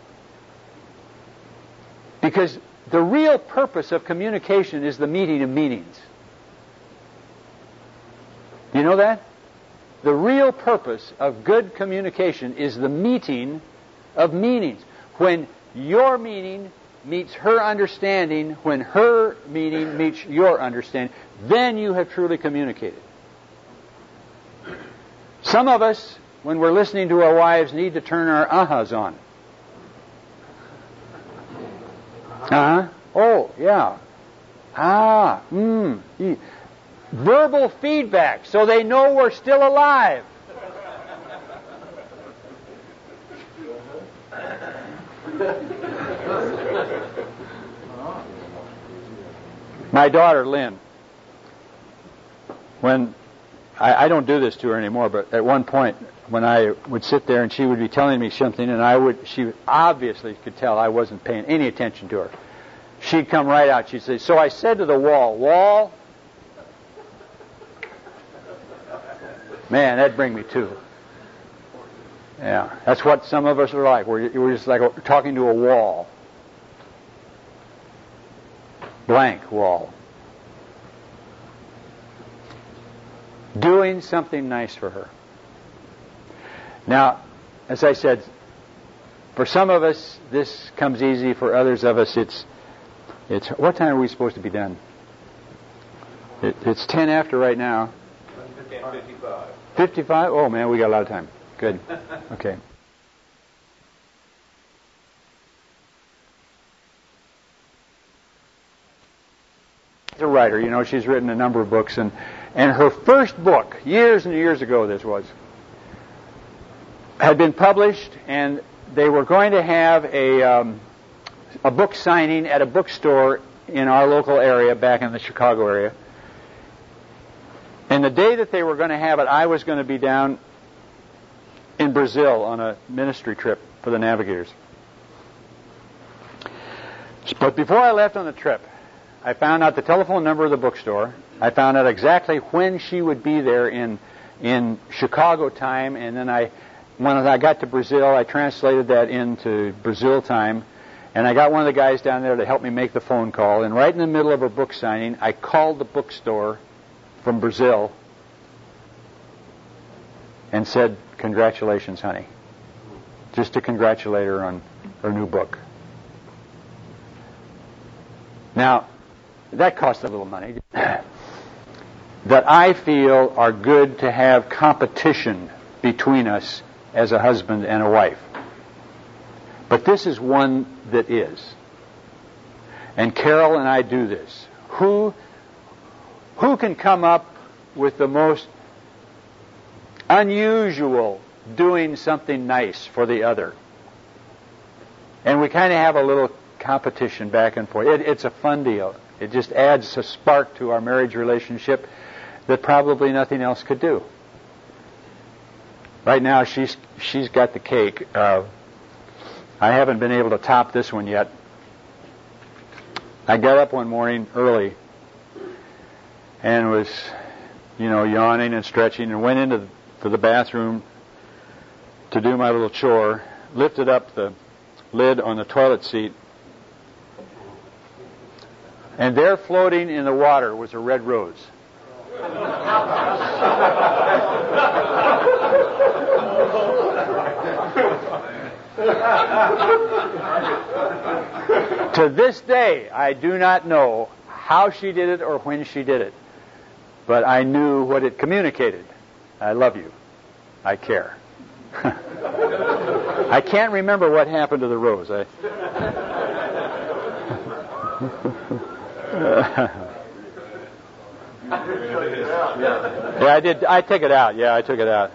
Because the real purpose of communication is the meeting of meanings. You know that? The real purpose of good communication is the meeting of meanings. When your meaning meets her understanding, when her meaning meets your understanding, then you have truly communicated. Some of us, when we're listening to our wives, need to turn our ahas on. Uh-huh. Oh, yeah. Ah, hmm. Verbal feedback, so they know we're still alive. My daughter, Lynn, when, I, I don't do this to her anymore, but at one point, when I would sit there and she would be telling me something, and I would, she obviously could tell I wasn't paying any attention to her. She'd come right out. She'd say, so I said to the wall, wall, man, that'd bring me to. Yeah, that's what some of us are like. We're, we're just like talking to a wall. Blank wall. Doing something nice for her. Now, as I said, for some of us, this comes easy. For others of us, it's, it's, what time are we supposed to be done? It, it's ten after right now. fifty-five. fifty-five? Oh, man, we got a lot of time. Good. Okay. She's a writer, you know, she's written a number of books, and, and her first book, years and years ago this was, had been published, and they were going to have a, um, a book signing at a bookstore in our local area, back in the Chicago area. And the day that they were going to have it, I was going to be down in Brazil on a ministry trip for the Navigators. But before I left on the trip, I found out the telephone number of the bookstore. I found out exactly when she would be there in in Chicago time, and then I when I got to Brazil, I translated that into Brazil time, and I got one of the guys down there to help me make the phone call. And right in the middle of a book signing, I called the bookstore from Brazil and said, "Congratulations, honey," just to congratulate her on her new book. Now, that cost a little money. That I feel are good to have competition between us as a husband and a wife. But this is one that is. And Carol and I do this. Who, who can come up with the most unusual doing something nice for the other? And we kind of have a little competition back and forth. It, it's a fun deal. It just adds a spark to our marriage relationship that probably nothing else could do. Right now, she's she's got the cake. Uh, I haven't been able to top this one yet. I got up one morning early and was, you know, yawning and stretching, and went into the, to the bathroom to do my little chore. Lifted up the lid on the toilet seat, and there, floating in the water, was a red rose. To this day, I do not know how she did it or when she did it, but I knew what it communicated. I love you. I care. I can't remember what happened to the rose. I... yeah, I did. I took it out. Yeah, I took it out.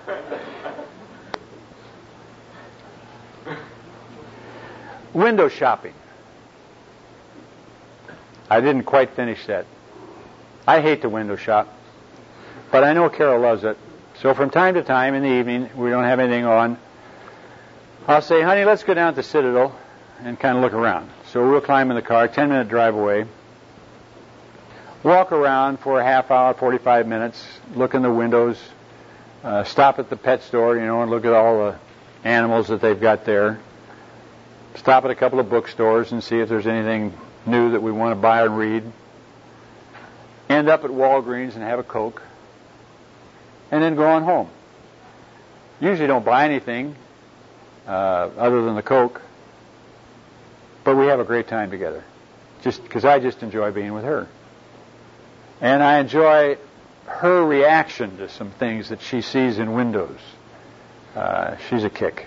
Window shopping. I didn't quite finish that. I hate to window shop, but I know Carol loves it. So from time to time in the evening, we don't have anything on, I'll say, "Honey, let's go down to the Citadel and kind of look around." So we'll climb in the car, ten minute drive away, walk around for a half hour, forty-five minutes, look in the windows, uh, stop at the pet store, you know, and look at all the animals that they've got there. Stop at a couple of bookstores and see if there's anything new that we want to buy and read. End up at Walgreens and have a Coke. And then go on home. Usually don't buy anything uh, other than the Coke. But we have a great time together. Just because I just enjoy being with her. And I enjoy her reaction to some things that she sees in windows. Uh, she's a kick.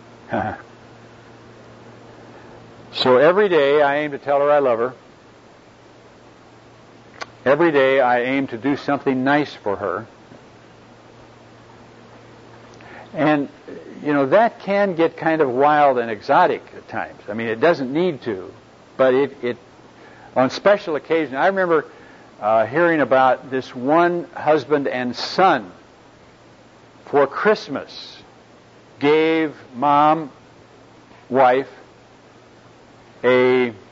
So every day I aim to tell her I love her. Every day I aim to do something nice for her. And, you know, that can get kind of wild and exotic at times. I mean, it doesn't need to, but it, it on special occasions. I remember uh, hearing about this one husband and son for Christmas gave mom, wife, a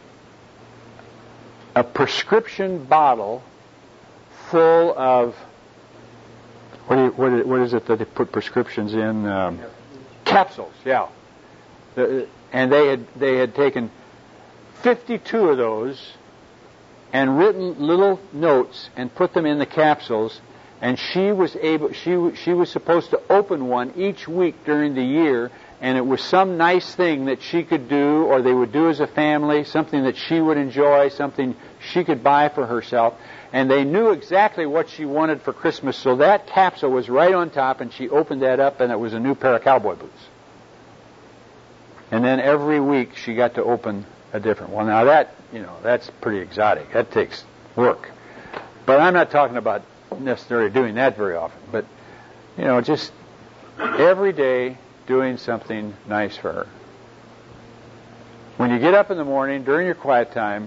a prescription bottle full of what do you, what, is, what is it that they put prescriptions in? Um, capsules, yeah. The, and they had they had taken fifty-two of those and written little notes and put them in the capsules. And she was able she she was supposed to open one each week during the year. And it was some nice thing that she could do, or they would do as a family, something that she would enjoy, something she could buy for herself. And they knew exactly what she wanted for Christmas, so that capsule was right on top, and she opened that up, and it was a new pair of cowboy boots. And then every week she got to open a different one. Now that, you know, that's pretty exotic. That takes work. But I'm not talking about necessarily doing that very often. But, you know, just every day doing something nice for her. When you get up in the morning, during your quiet time,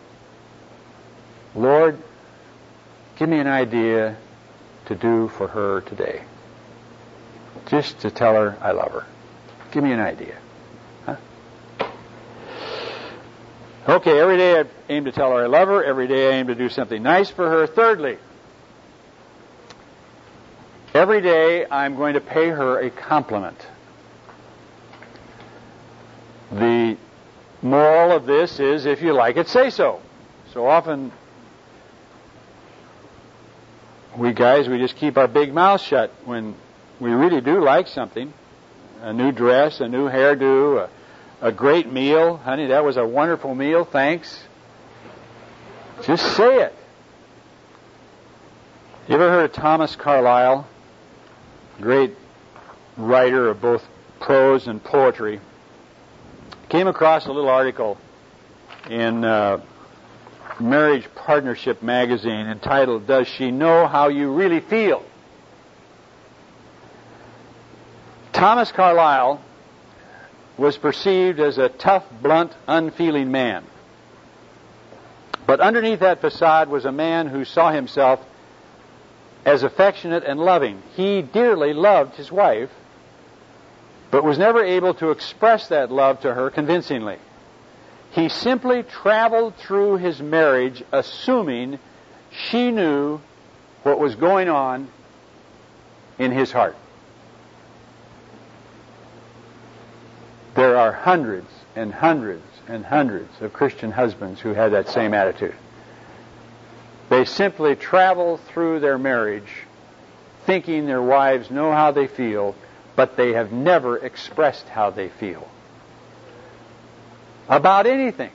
Lord, give me an idea to do for her today. Just to tell her I love her. Give me an idea. Huh? Okay, every day I aim to tell her I love her. Every day I aim to do something nice for her. Thirdly, Every day I'm going to pay her a compliment. The moral of this is, if you like it, say so. So often we guys, we just keep our big mouths shut when we really do like something. A new dress, a new hairdo, a, a great meal. Honey, that was a wonderful meal, thanks. Just say it. You ever heard of Thomas Carlyle? Great writer of both prose and poetry. Came across a little article in uh, Marriage Partnership magazine entitled, "Does She Know How You Really Feel?" Thomas Carlyle was perceived as a tough, blunt, unfeeling man. But underneath that facade was a man who saw himself as affectionate and loving. He dearly loved his wife, but was never able to express that love to her convincingly. He simply traveled through his marriage assuming she knew what was going on in his heart. There are hundreds and hundreds and hundreds of Christian husbands who had that same attitude. They simply travel through their marriage thinking their wives know how they feel, but they have never expressed how they feel about anything.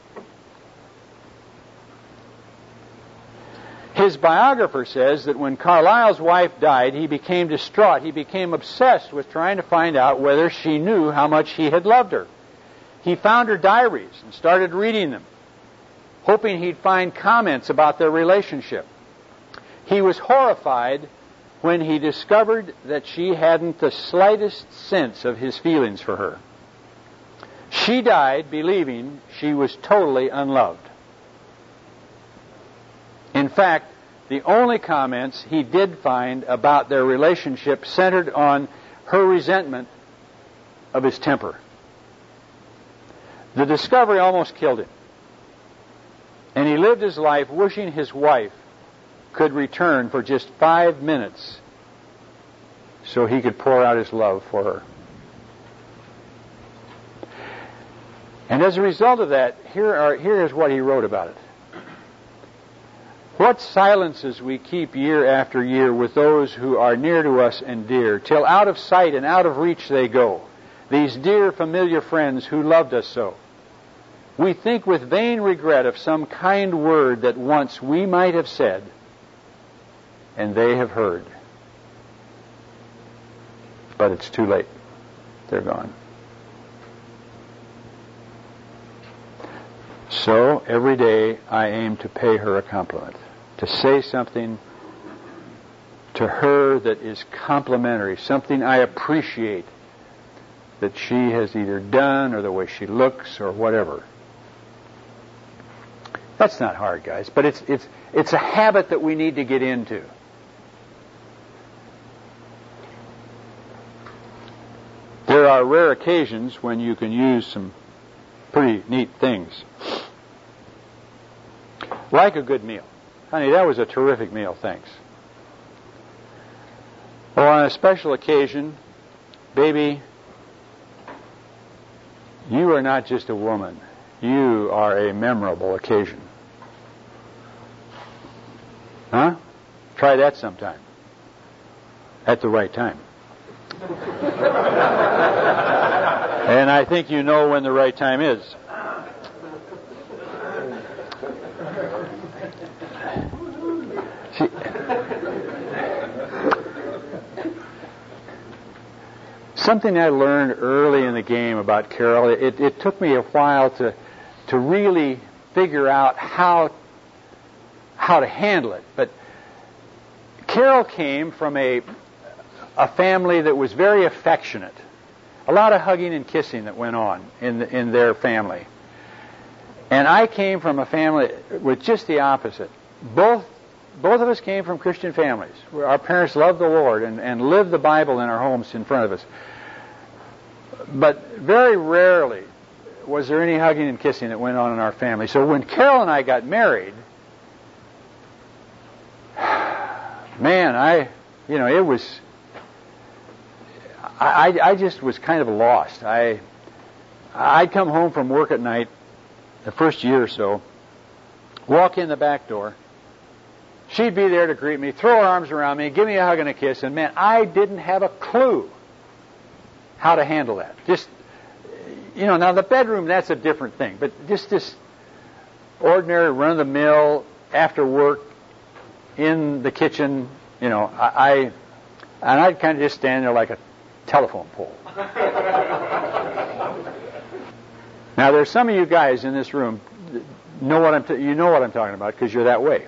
His biographer says that when Carlyle's wife died, he became distraught. He became obsessed with trying to find out whether she knew how much he had loved her. He found her diaries and started reading them, hoping he'd find comments about their relationship. He was horrified when he discovered that she hadn't the slightest sense of his feelings for her. She died believing she was totally unloved. In fact, the only comments he did find about their relationship centered on her resentment of his temper. The discovery almost killed him, and he lived his life wishing his wife could return for just five minutes so he could pour out his love for her. And as a result of that, here are, here is what he wrote about it. What silences we keep year after year with those who are near to us and dear, till out of sight and out of reach they go, these dear familiar friends who loved us so. We think with vain regret of some kind word that once we might have said, and they have heard. But it's too late. They're gone. So, every day I aim to pay her a compliment, to say something to her that is complimentary, something I appreciate that she has either done or the way she looks or whatever. That's not hard, guys, but it's it's it's a habit that we need to get into. There are rare occasions when you can use some pretty neat things. Like a good meal. Honey, that was a terrific meal, thanks. Or on a special occasion, baby, you are not just a woman. You are a memorable occasion. Huh? Try that sometime. At the right time. And I think you know when the right time is. See, something I learned early in the game about Carol, it, it took me a while to to really figure out how how to handle it. But Carol came from a a family that was very affectionate. A lot of hugging and kissing that went on in the, in their family. And I came from a family with just the opposite. Both both of us came from Christian families, where our parents loved the Lord and, and lived the Bible in our homes in front of us. But very rarely was there any hugging and kissing that went on in our family. So when Carol and I got married, man, I you know, it was, I, I just was kind of lost. I, I'd come home from work at night, the first year or so, walk in the back door. She'd be there to greet me, throw her arms around me, give me a hug and a kiss, and man, I didn't have a clue how to handle that. Just, you know, now the bedroom, that's a different thing, but just this ordinary run-of-the-mill, after work, in the kitchen, you know, I, I and I'd kind of just stand there like a telephone pole. Now, there's some of you guys in this room know what I'm t- you know what I'm talking about because you're that way.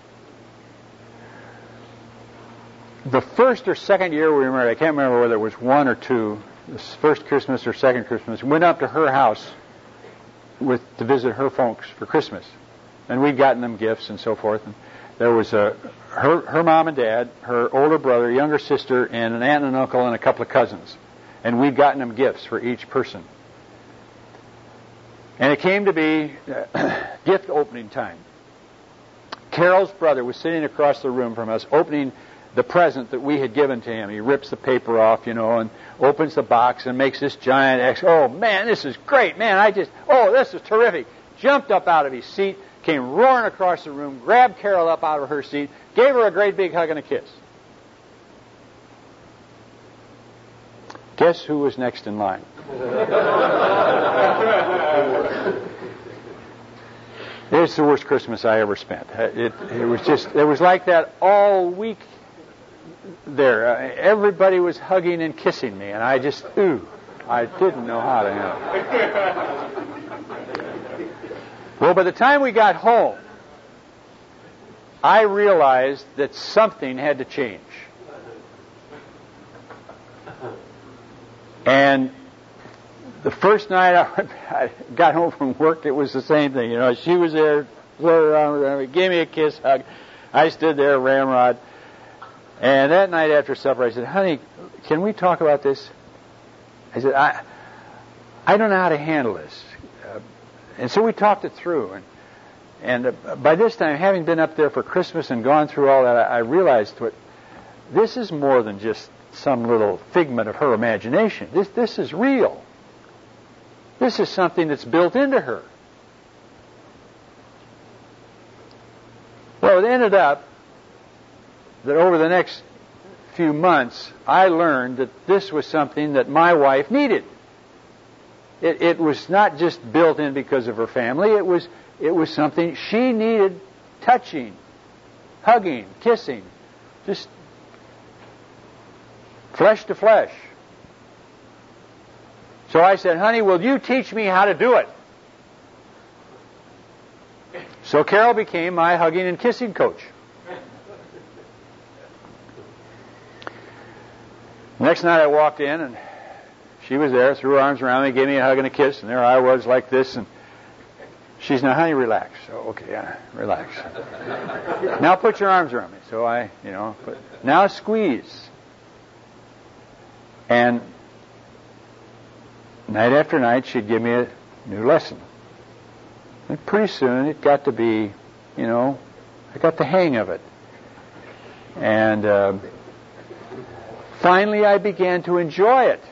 The first or second year we were married, I can't remember whether it was one or two, the first Christmas or second Christmas, we went up to her house with to visit her folks for Christmas, and we'd gotten them gifts and so forth. And there was a her her mom and dad, her older brother, younger sister, and an aunt and an uncle and a couple of cousins, and we'd gotten them gifts for each person. And it came to be uh, gift opening time. Carol's brother was sitting across the room from us, opening the present that we had given to him. He rips the paper off, you know, and opens the box and makes this giant X. Oh, man, this is great. Man, I just, oh, this is terrific. Jumped up out of his seat, came roaring across the room, grabbed Carol up out of her seat, gave her a great big hug and a kiss. Guess who was next in line? It's the worst Christmas I ever spent. It, it was just, it was like that all week there. Uh, everybody was hugging and kissing me, and I just, ooh, I didn't know how to handle it. Well, by the time we got home, I realized that something had to change. And the first night I, went, I got home from work, it was the same thing. You know, she was there, threw her arm around me, gave me a kiss, hug. I stood there, ramrod. And that night after supper, I said, honey, can we talk about this? I said, I I don't know how to handle this. Uh, and so we talked it through. And, and uh, by this time, having been up there for Christmas and gone through all that, I, I realized what this is more than just some little figment of her imagination. This This is real. This is something that's built into her. Well, it ended up that over the next few months, I learned that this was something that my wife needed. It, it was not just built in because of her family. It was, it was something she needed touching, hugging, kissing, just flesh to flesh. So I said, honey, will you teach me how to do it? So Carol became my hugging and kissing coach. Next night I walked in and she was there, threw her arms around me, gave me a hug and a kiss, and there I was like this, and she's, now honey, relax. So, okay, yeah, relax. Now put your arms around me. So I, you know, put, now squeeze. And night after night, she'd give me a new lesson. And pretty soon, it got to be, you know, I got the hang of it. And uh, finally, I began to enjoy it.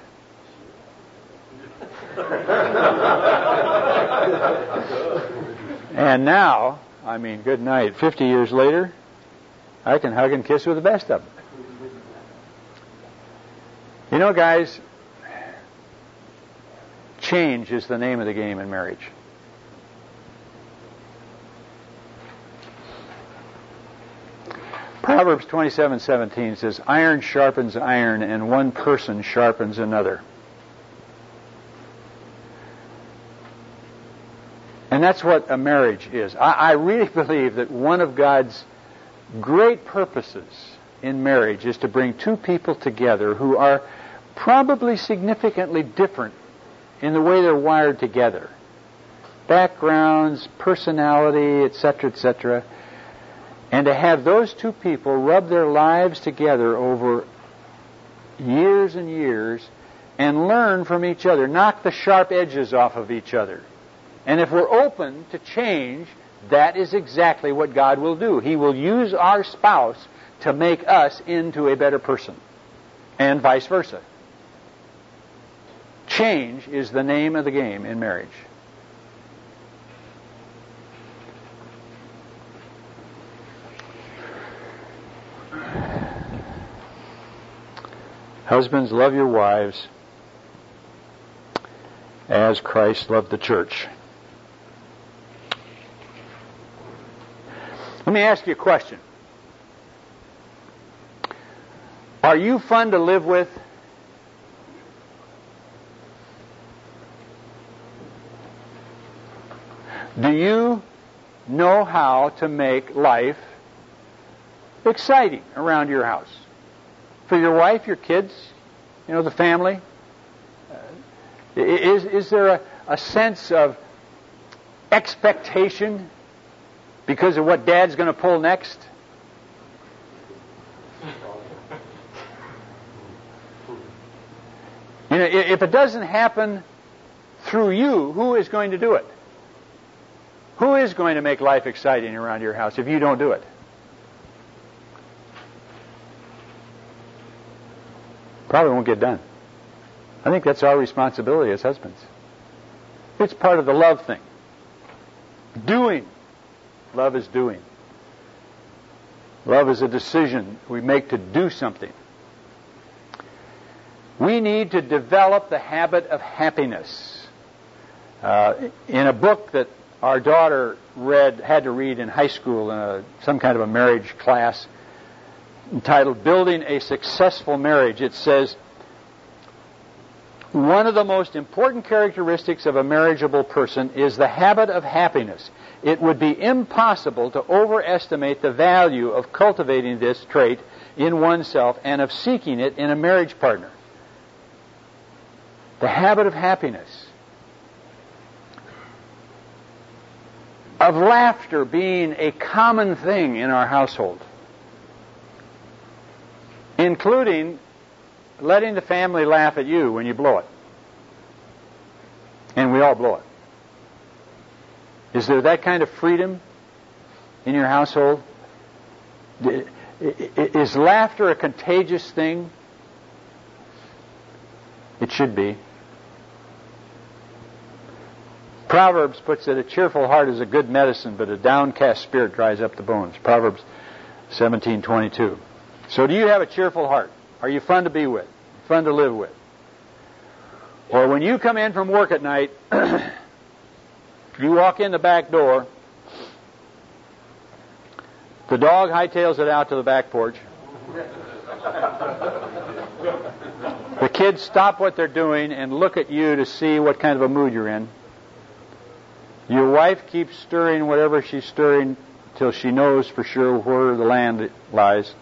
And now, I mean, good night, fifty years later, I can hug and kiss with the best of them. You know, guys, change is the name of the game in marriage. Proverbs twenty-seven seventeen says, iron sharpens iron, and one person sharpens another. And that's what a marriage is. I, I really believe that one of God's great purposes in marriage is to bring two people together who are probably significantly different in the way they're wired together. Backgrounds, personality, et cetera, et cetera. And to have those two people rub their lives together over years and years and learn from each other, knock the sharp edges off of each other. And if we're open to change, that is exactly what God will do. He will use our spouse to make us into a better person, and vice versa. Change is the name of the game in marriage. Husbands, love your wives as Christ loved the church. Let me ask you a question. Are you fun to live with? Do you know how to make life exciting around your house? For your wife, your kids, you know, the family? Uh, is, is there a, a sense of expectation because of what Dad's going to pull next? You know, if it doesn't happen through you, who is going to do it? Who is going to make life exciting around your house if you don't do it? Probably won't get done. I think that's our responsibility as husbands. It's part of the love thing. Doing. Love is doing. Love is a decision we make to do something. We need to develop the habit of happiness. Uh, in a book that our daughter read, had to read in high school in a, some kind of a marriage class, entitled Building a Successful Marriage, it says, one of the most important characteristics of a marriageable person is the habit of happiness. It would be impossible to overestimate the value of cultivating this trait in oneself and of seeking it in a marriage partner. The habit of happiness. Of laughter being a common thing in our household. Including letting the family laugh at you when you blow it. And we all blow it. Is there that kind of freedom in your household? Is laughter a contagious thing? It should be. Proverbs puts it, a cheerful heart is a good medicine, but a downcast spirit dries up the bones. Proverbs seventeen twenty-two. So do you have a cheerful heart? Are you fun to be with? Fun to live with? Or when you come in from work at night, you walk in the back door, the dog hightails it out to the back porch. The kids stop what they're doing and look at you to see what kind of a mood you're in. Your wife keeps stirring whatever she's stirring till she knows for sure where the land lies.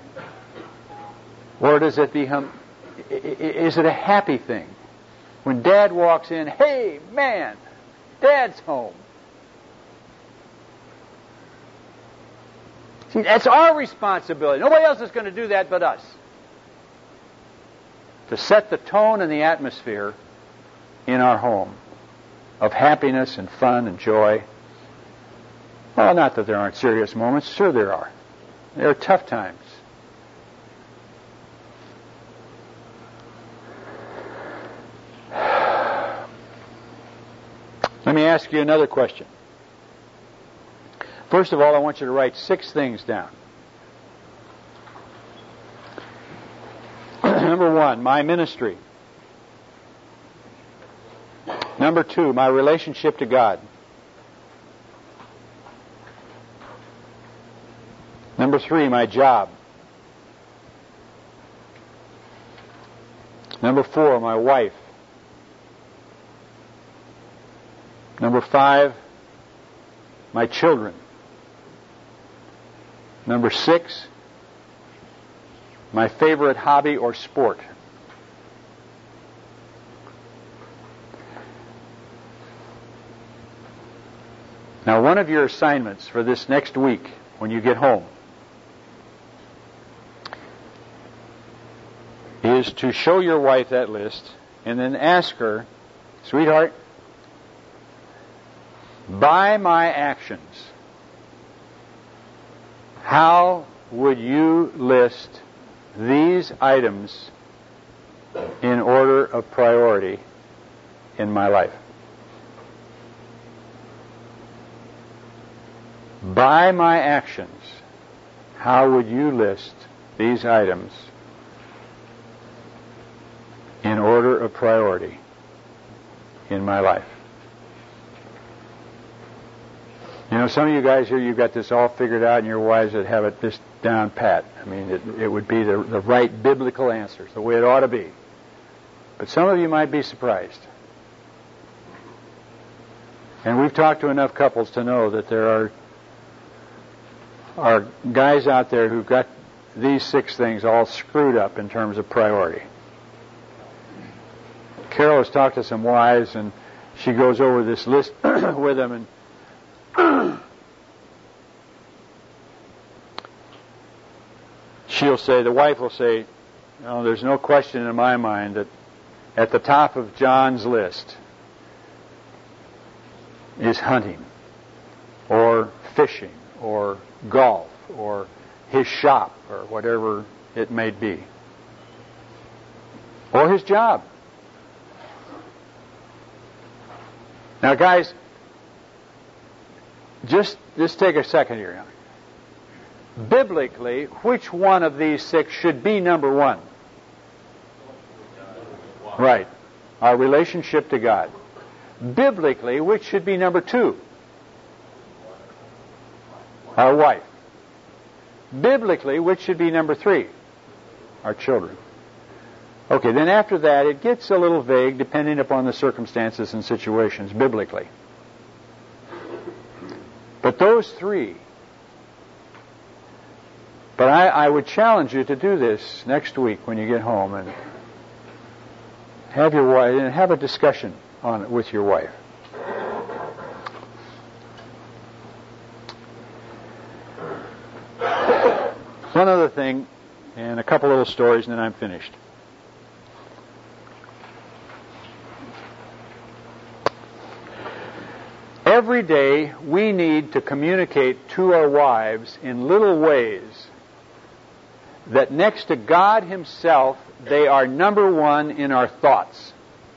Or does it become, is it a happy thing? When Dad walks in, hey, man, Dad's home. See, that's our responsibility. Nobody else is going to do that but us. To set the tone and the atmosphere in our home of happiness and fun and joy. Well, not that there aren't serious moments. Sure there are. There are tough times. Let me ask you another question. First of all, I want you to write six things down. Number one, my ministry. Number two, my relationship to God. Number three, my job. Number four, my wife. Number five, my children. Number six, my favorite hobby or sport. Now, one of your assignments for this next week when you get home is to show your wife that list and then ask her, sweetheart, by my actions, how would you list these items in order of priority in my life? By my actions, how would you list these items in order of priority in my life? You know, some of you guys here, you've got this all figured out, and your wives would have it just down pat. I mean, it, it would be the, the right biblical answers, the way it ought to be. But some of you might be surprised. And we've talked to enough couples to know that there are, are guys out there who've got these six things all screwed up in terms of priority. Carol has talked to some wives, and she goes over this list with them, and she'll say, the wife will say, no, there's no question in my mind that at the top of John's list is hunting, or fishing, or golf, or his shop, or whatever it may be, or his job. Now, guys, just, just take a second here. Biblically, which one of these six should be number one? Right. Our relationship to God. Biblically, which should be number two? Our wife. Biblically, which should be number three? Our children. Okay, then after that, it gets a little vague depending upon the circumstances and situations, biblically. But those three. But I, I would challenge you to do this next week when you get home, and have your wife and have a discussion on it with your wife. One other thing, and a couple little stories, and then I'm finished. Every day we need to communicate to our wives in little ways that next to God Himself, they are number one in our thoughts.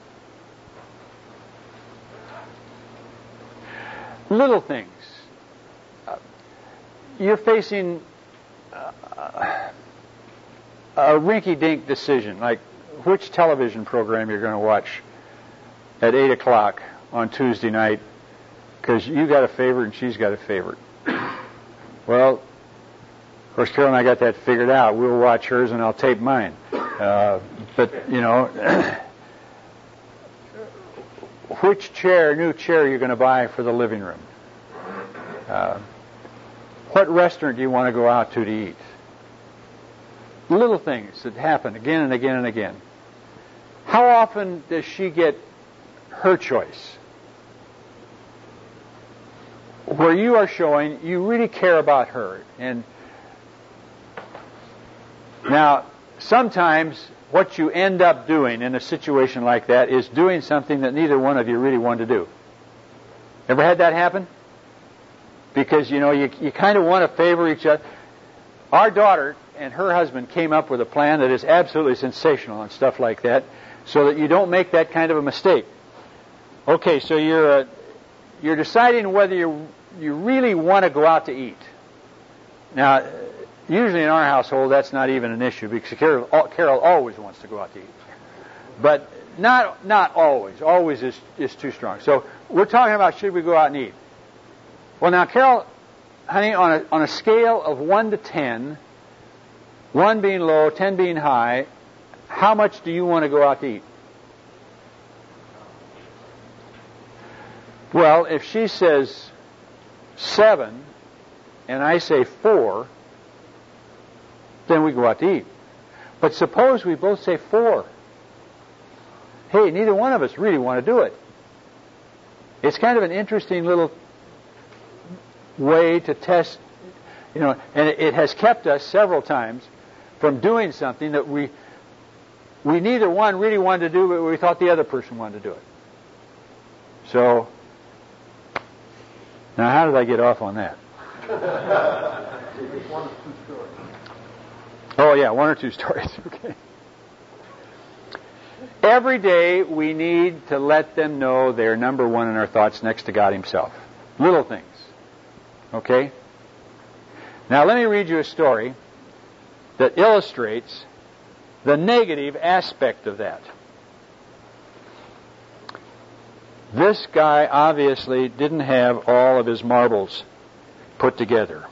Little things. Uh, you're facing uh, a rinky-dink decision, like which television program you're going to watch at eight o'clock on Tuesday night, because you got a favorite and she's got a favorite. Well, of course, Carol and I got that figured out. We'll watch hers and I'll tape mine. Uh, but, you know, which chair, new chair, you're going to buy for the living room? Uh, what restaurant do you want to go out to to eat? Little things that happen again and again and again. How often does she get her choice? Where you are showing you really care about her. And now, sometimes what you end up doing in a situation like that is doing something that neither one of you really wanted to do. Ever had that happen? Because, you know, you, you kind of want to favor each other. Our daughter and her husband came up with a plan that is absolutely sensational and stuff like that, so that you don't make that kind of a mistake. Okay, so you're uh, you're deciding whether you you really want to go out to eat. Now, usually in our household, that's not even an issue, because Carol, Carol always wants to go out to eat. But not not always. Always is, is too strong. So we're talking about, should we go out and eat? Well, now, Carol, honey, on a, on a scale of one to ten, one being low, ten being high, how much do you want to go out to eat? Well, if she says seven and I say four, then we go out to eat. But suppose we both say four. Hey, neither one of us really want to do it. It's kind of an interesting little way to test, you know, and it, it has kept us several times from doing something that we we neither one really wanted to do, but we thought the other person wanted to do it. So, now how did I get off on that? Oh, yeah, one or two stories. Okay. Every day we need to let them know they're number one in our thoughts next to God Himself. Little things. Okay? Now let me read you a story that illustrates the negative aspect of that. This guy obviously didn't have all of his marbles put together.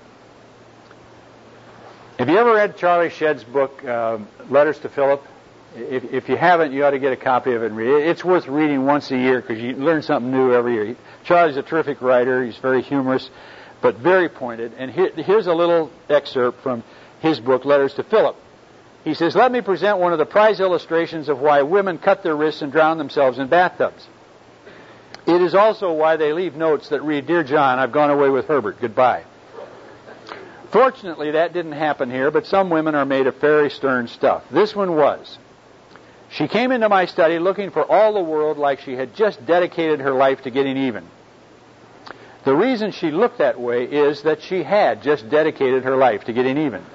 Have you ever read Charlie Shedd's book, uh, Letters to Philip? If, if you haven't, you ought to get a copy of it and read it. It's worth reading once a year because you learn something new every year. Charlie's a terrific writer. He's very humorous, but very pointed. And here, here's a little excerpt from his book, Letters to Philip. He says, "Let me present one of the prize illustrations of why women cut their wrists and drown themselves in bathtubs. It is also why they leave notes that read, 'Dear John, I've gone away with Herbert. Goodbye.' Fortunately, that didn't happen here, but some women are made of very stern stuff. This one was. She came into my study looking for all the world like she had just dedicated her life to getting even. The reason she looked that way is that she had just dedicated her life to getting even.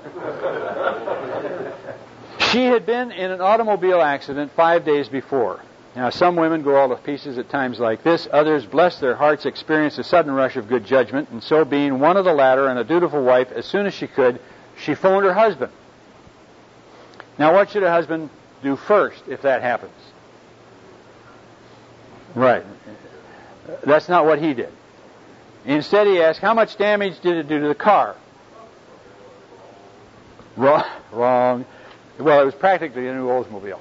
She had been in an automobile accident five days before. Now, some women go all to pieces at times like this. Others, bless their hearts, experience a sudden rush of good judgment, and so being one of the latter and a dutiful wife, as soon as she could, she phoned her husband. Now, what should a husband do first if that happens? Right. That's not what he did. Instead, he asked, how much damage did it do to the car? Wrong. Wrong. Well, it was practically a new Oldsmobile.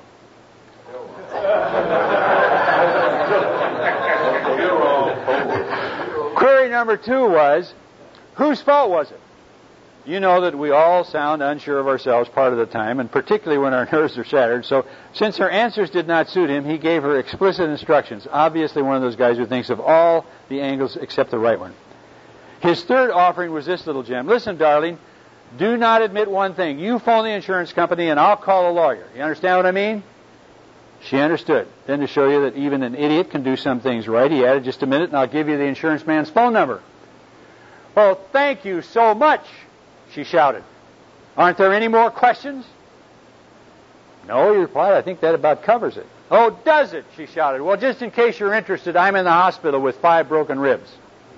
Query number two was, whose fault was it? You know that we all sound unsure of ourselves part of the time, and particularly when our nerves are shattered. So since her answers did not suit him, he gave her explicit instructions. Obviously one of those guys who thinks of all the angles except the right one. His third offering was this little gem. Listen, darling, do not admit one thing. You phone the insurance company and I'll call a lawyer. You understand what I mean? She understood. Then to show you that even an idiot can do some things right, he added, just a minute and I'll give you the insurance man's phone number. Well, thank you so much, she shouted. Aren't there any more questions? No, he replied, I think that about covers it. Oh, does it? She shouted. Well, just in case you're interested, I'm in the hospital with five broken ribs.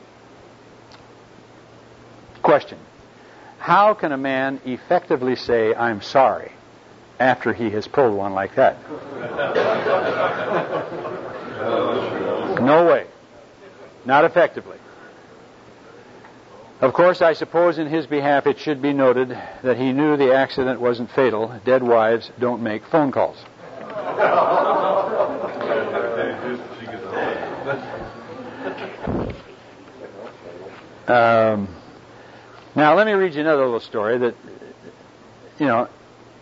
Question. How can a man effectively say, I'm sorry, after he has pulled one like that? No way. Not effectively. Of course, I suppose in his behalf it should be noted that he knew the accident wasn't fatal. Dead wives don't make phone calls. Um, now, let me read you another little story that, you know,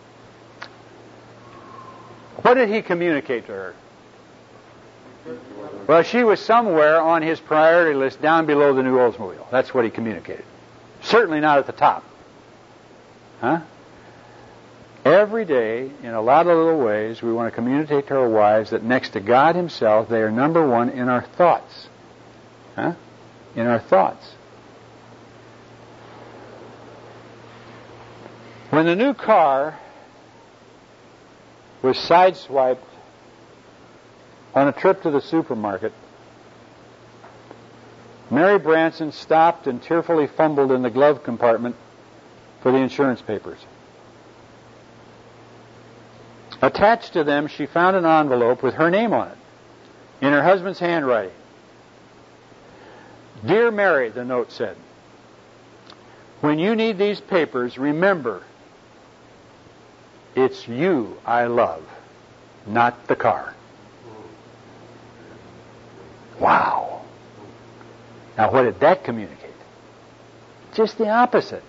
what did he communicate to her? Well, she was somewhere on his priority list down below the new Oldsmobile. That's what he communicated. Certainly not at the top. Huh? Every day, in a lot of little ways, we want to communicate to our wives that next to God Himself, they are number one in our thoughts. Huh? In our thoughts. When the new car was sideswiped on a trip to the supermarket, Mary Branson stopped and tearfully fumbled in the glove compartment for the insurance papers. Attached to them, she found an envelope with her name on it, in her husband's handwriting. Dear Mary, the note said, when you need these papers, remember, it's you I love, not the car. Wow. Now, what did that communicate? Just the opposite.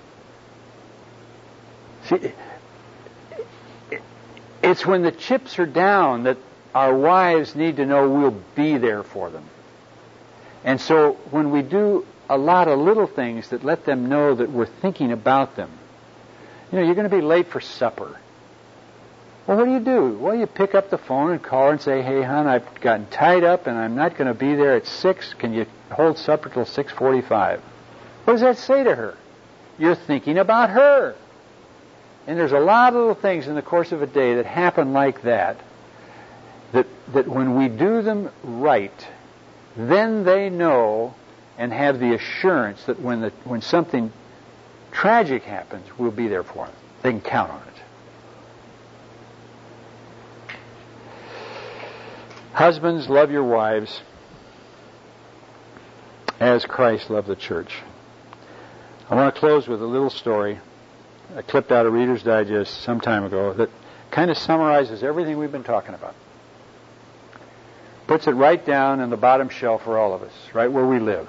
See, it's when the chips are down that our wives need to know we'll be there for them. And so when we do a lot of little things that let them know that we're thinking about them, you know, you're going to be late for supper. Well, what do you do? Well, you pick up the phone and call her and say, hey, hon, I've gotten tied up and I'm not going to be there at six. Can you hold supper till six forty-five? What does that say to her? You're thinking about her. And there's a lot of little things in the course of a day that happen like that, that, that when we do them right, then they know and have the assurance that when, the, when something tragic happens, we'll be there for them. They can count on it. Husbands, love your wives as Christ loved the church. I want to close with a little story I clipped out of Reader's Digest some time ago that kind of summarizes everything we've been talking about. Puts it right down in the bottom shelf for all of us, right where we live.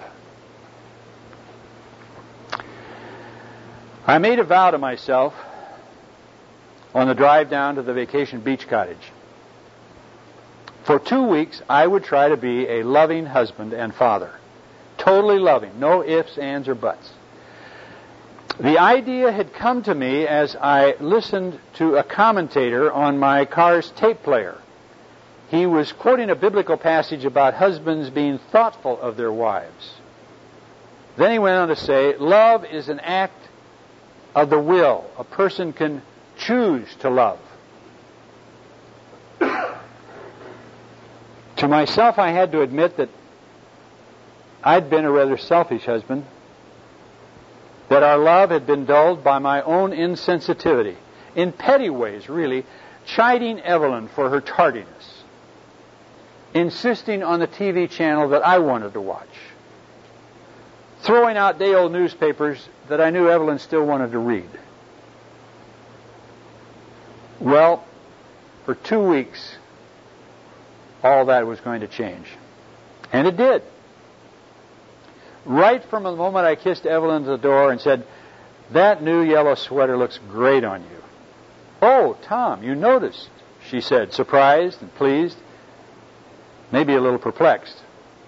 I made a vow to myself on the drive down to the vacation beach cottage. For two weeks, I would try to be a loving husband and father. Totally loving. No ifs, ands, or buts. The idea had come to me as I listened to a commentator on my car's tape player. He was quoting a biblical passage about husbands being thoughtful of their wives. Then he went on to say, love is an act of the will. A person can choose to love. To myself, I had to admit that I'd been a rather selfish husband, that our love had been dulled by my own insensitivity, in petty ways, really, chiding Evelyn for her tardiness, insisting on the T V channel that I wanted to watch, throwing out day-old newspapers that I knew Evelyn still wanted to read. Well, for two weeks, all that was going to change. And it did. Right from the moment I kissed Evelyn at the door and said, that new yellow sweater looks great on you. Oh, Tom, you noticed, she said, surprised and pleased, maybe a little perplexed.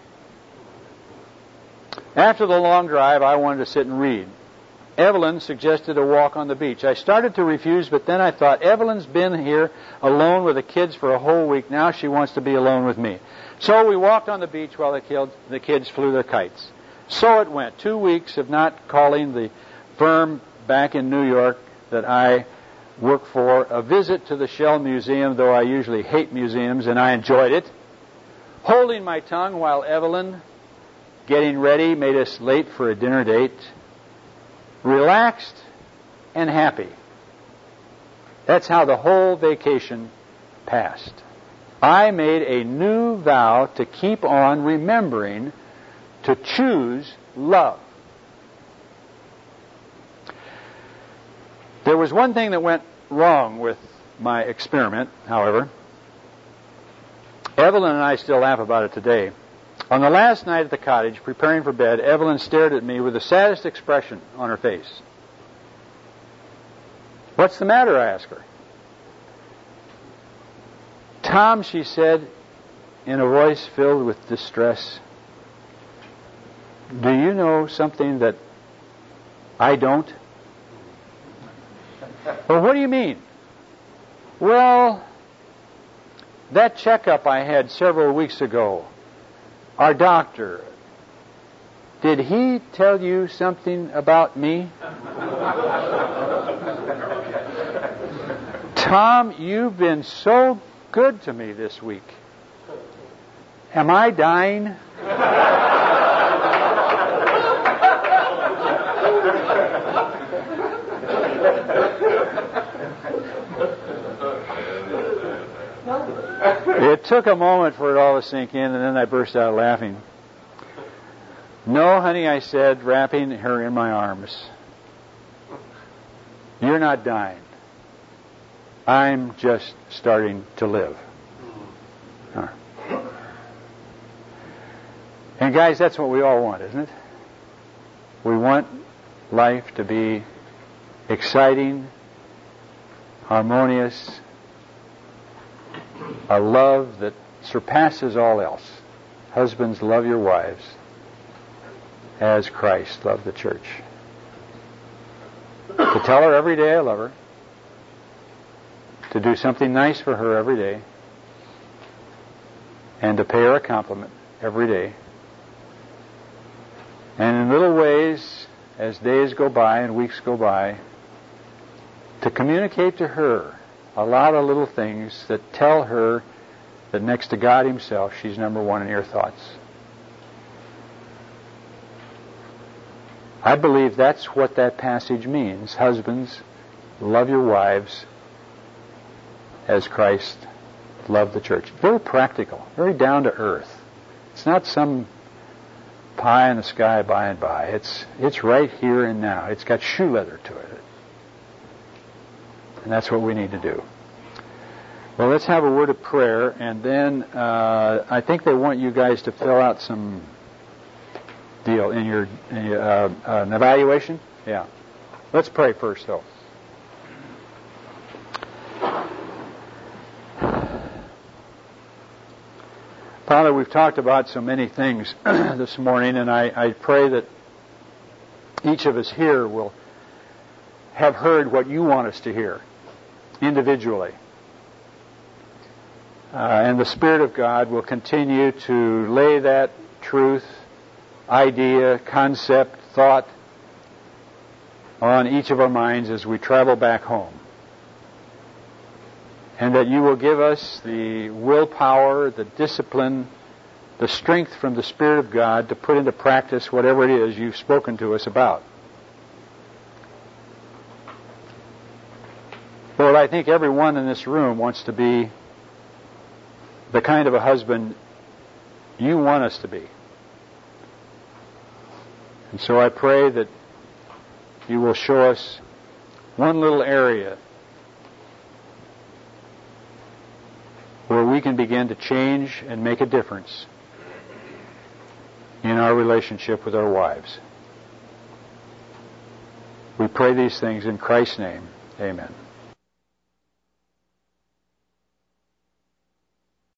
After the long drive, I wanted to sit and read. Evelyn suggested a walk on the beach. I started to refuse, but then I thought, Evelyn's been here alone with the kids for a whole week. Now she wants to be alone with me. So we walked on the beach while the kids flew their kites. So it went. Two weeks of not calling the firm back in New York that I work for. A visit to the Shell Museum, though I usually hate museums, and I enjoyed it. Holding my tongue while Evelyn, getting ready, made us late for a dinner date. Relaxed and happy. That's how the whole vacation passed. I made a new vow to keep on remembering to choose love. There was one thing that went wrong with my experiment, however. Evelyn and I still laugh about it today. On the last night at the cottage, preparing for bed, Evelyn stared at me with the saddest expression on her face. What's the matter? I asked her. Tom, she said, in a voice filled with distress, do you know something that I don't? Well, what do you mean? Well, that checkup I had several weeks ago, our doctor, did he tell you something about me? Tom, you've been so good to me this week. Am I dying? It took a moment for it all to sink in, and then I burst out laughing. No, honey, I said, wrapping her in my arms. You're not dying. I'm just starting to live. Huh. And guys, that's what we all want, isn't it? We want life to be exciting, harmonious, a love that surpasses all else. Husbands, love your wives as Christ loved the church. To tell her every day I love her. To do something nice for her every day. And to pay her a compliment every day. And in little ways, as days go by and weeks go by, to communicate to her a lot of little things that tell her that next to God Himself, she's number one in your thoughts. I believe that's what that passage means. Husbands, love your wives as Christ loved the church. Very practical, very down to earth. It's not some pie in the sky by and by. It's it's right here and now. It's got shoe leather to it. And that's what we need to do. Well, let's have a word of prayer, and then uh, I think they want you guys to fill out some deal in your, in your uh, uh, an evaluation. Yeah. Let's pray first, though. Father, we've talked about so many things this morning, and I, I pray that each of us here will have heard what you want us to hear individually. Uh, and the Spirit of God will continue to lay that truth, idea, concept, thought on each of our minds as we travel back home. And that you will give us the willpower, the discipline, the strength from the Spirit of God to put into practice whatever it is you've spoken to us about. Lord, I think everyone in this room wants to be the kind of a husband you want us to be. And so I pray that you will show us one little area where we can begin to change and make a difference in our relationship with our wives. We pray these things in Christ's name. Amen.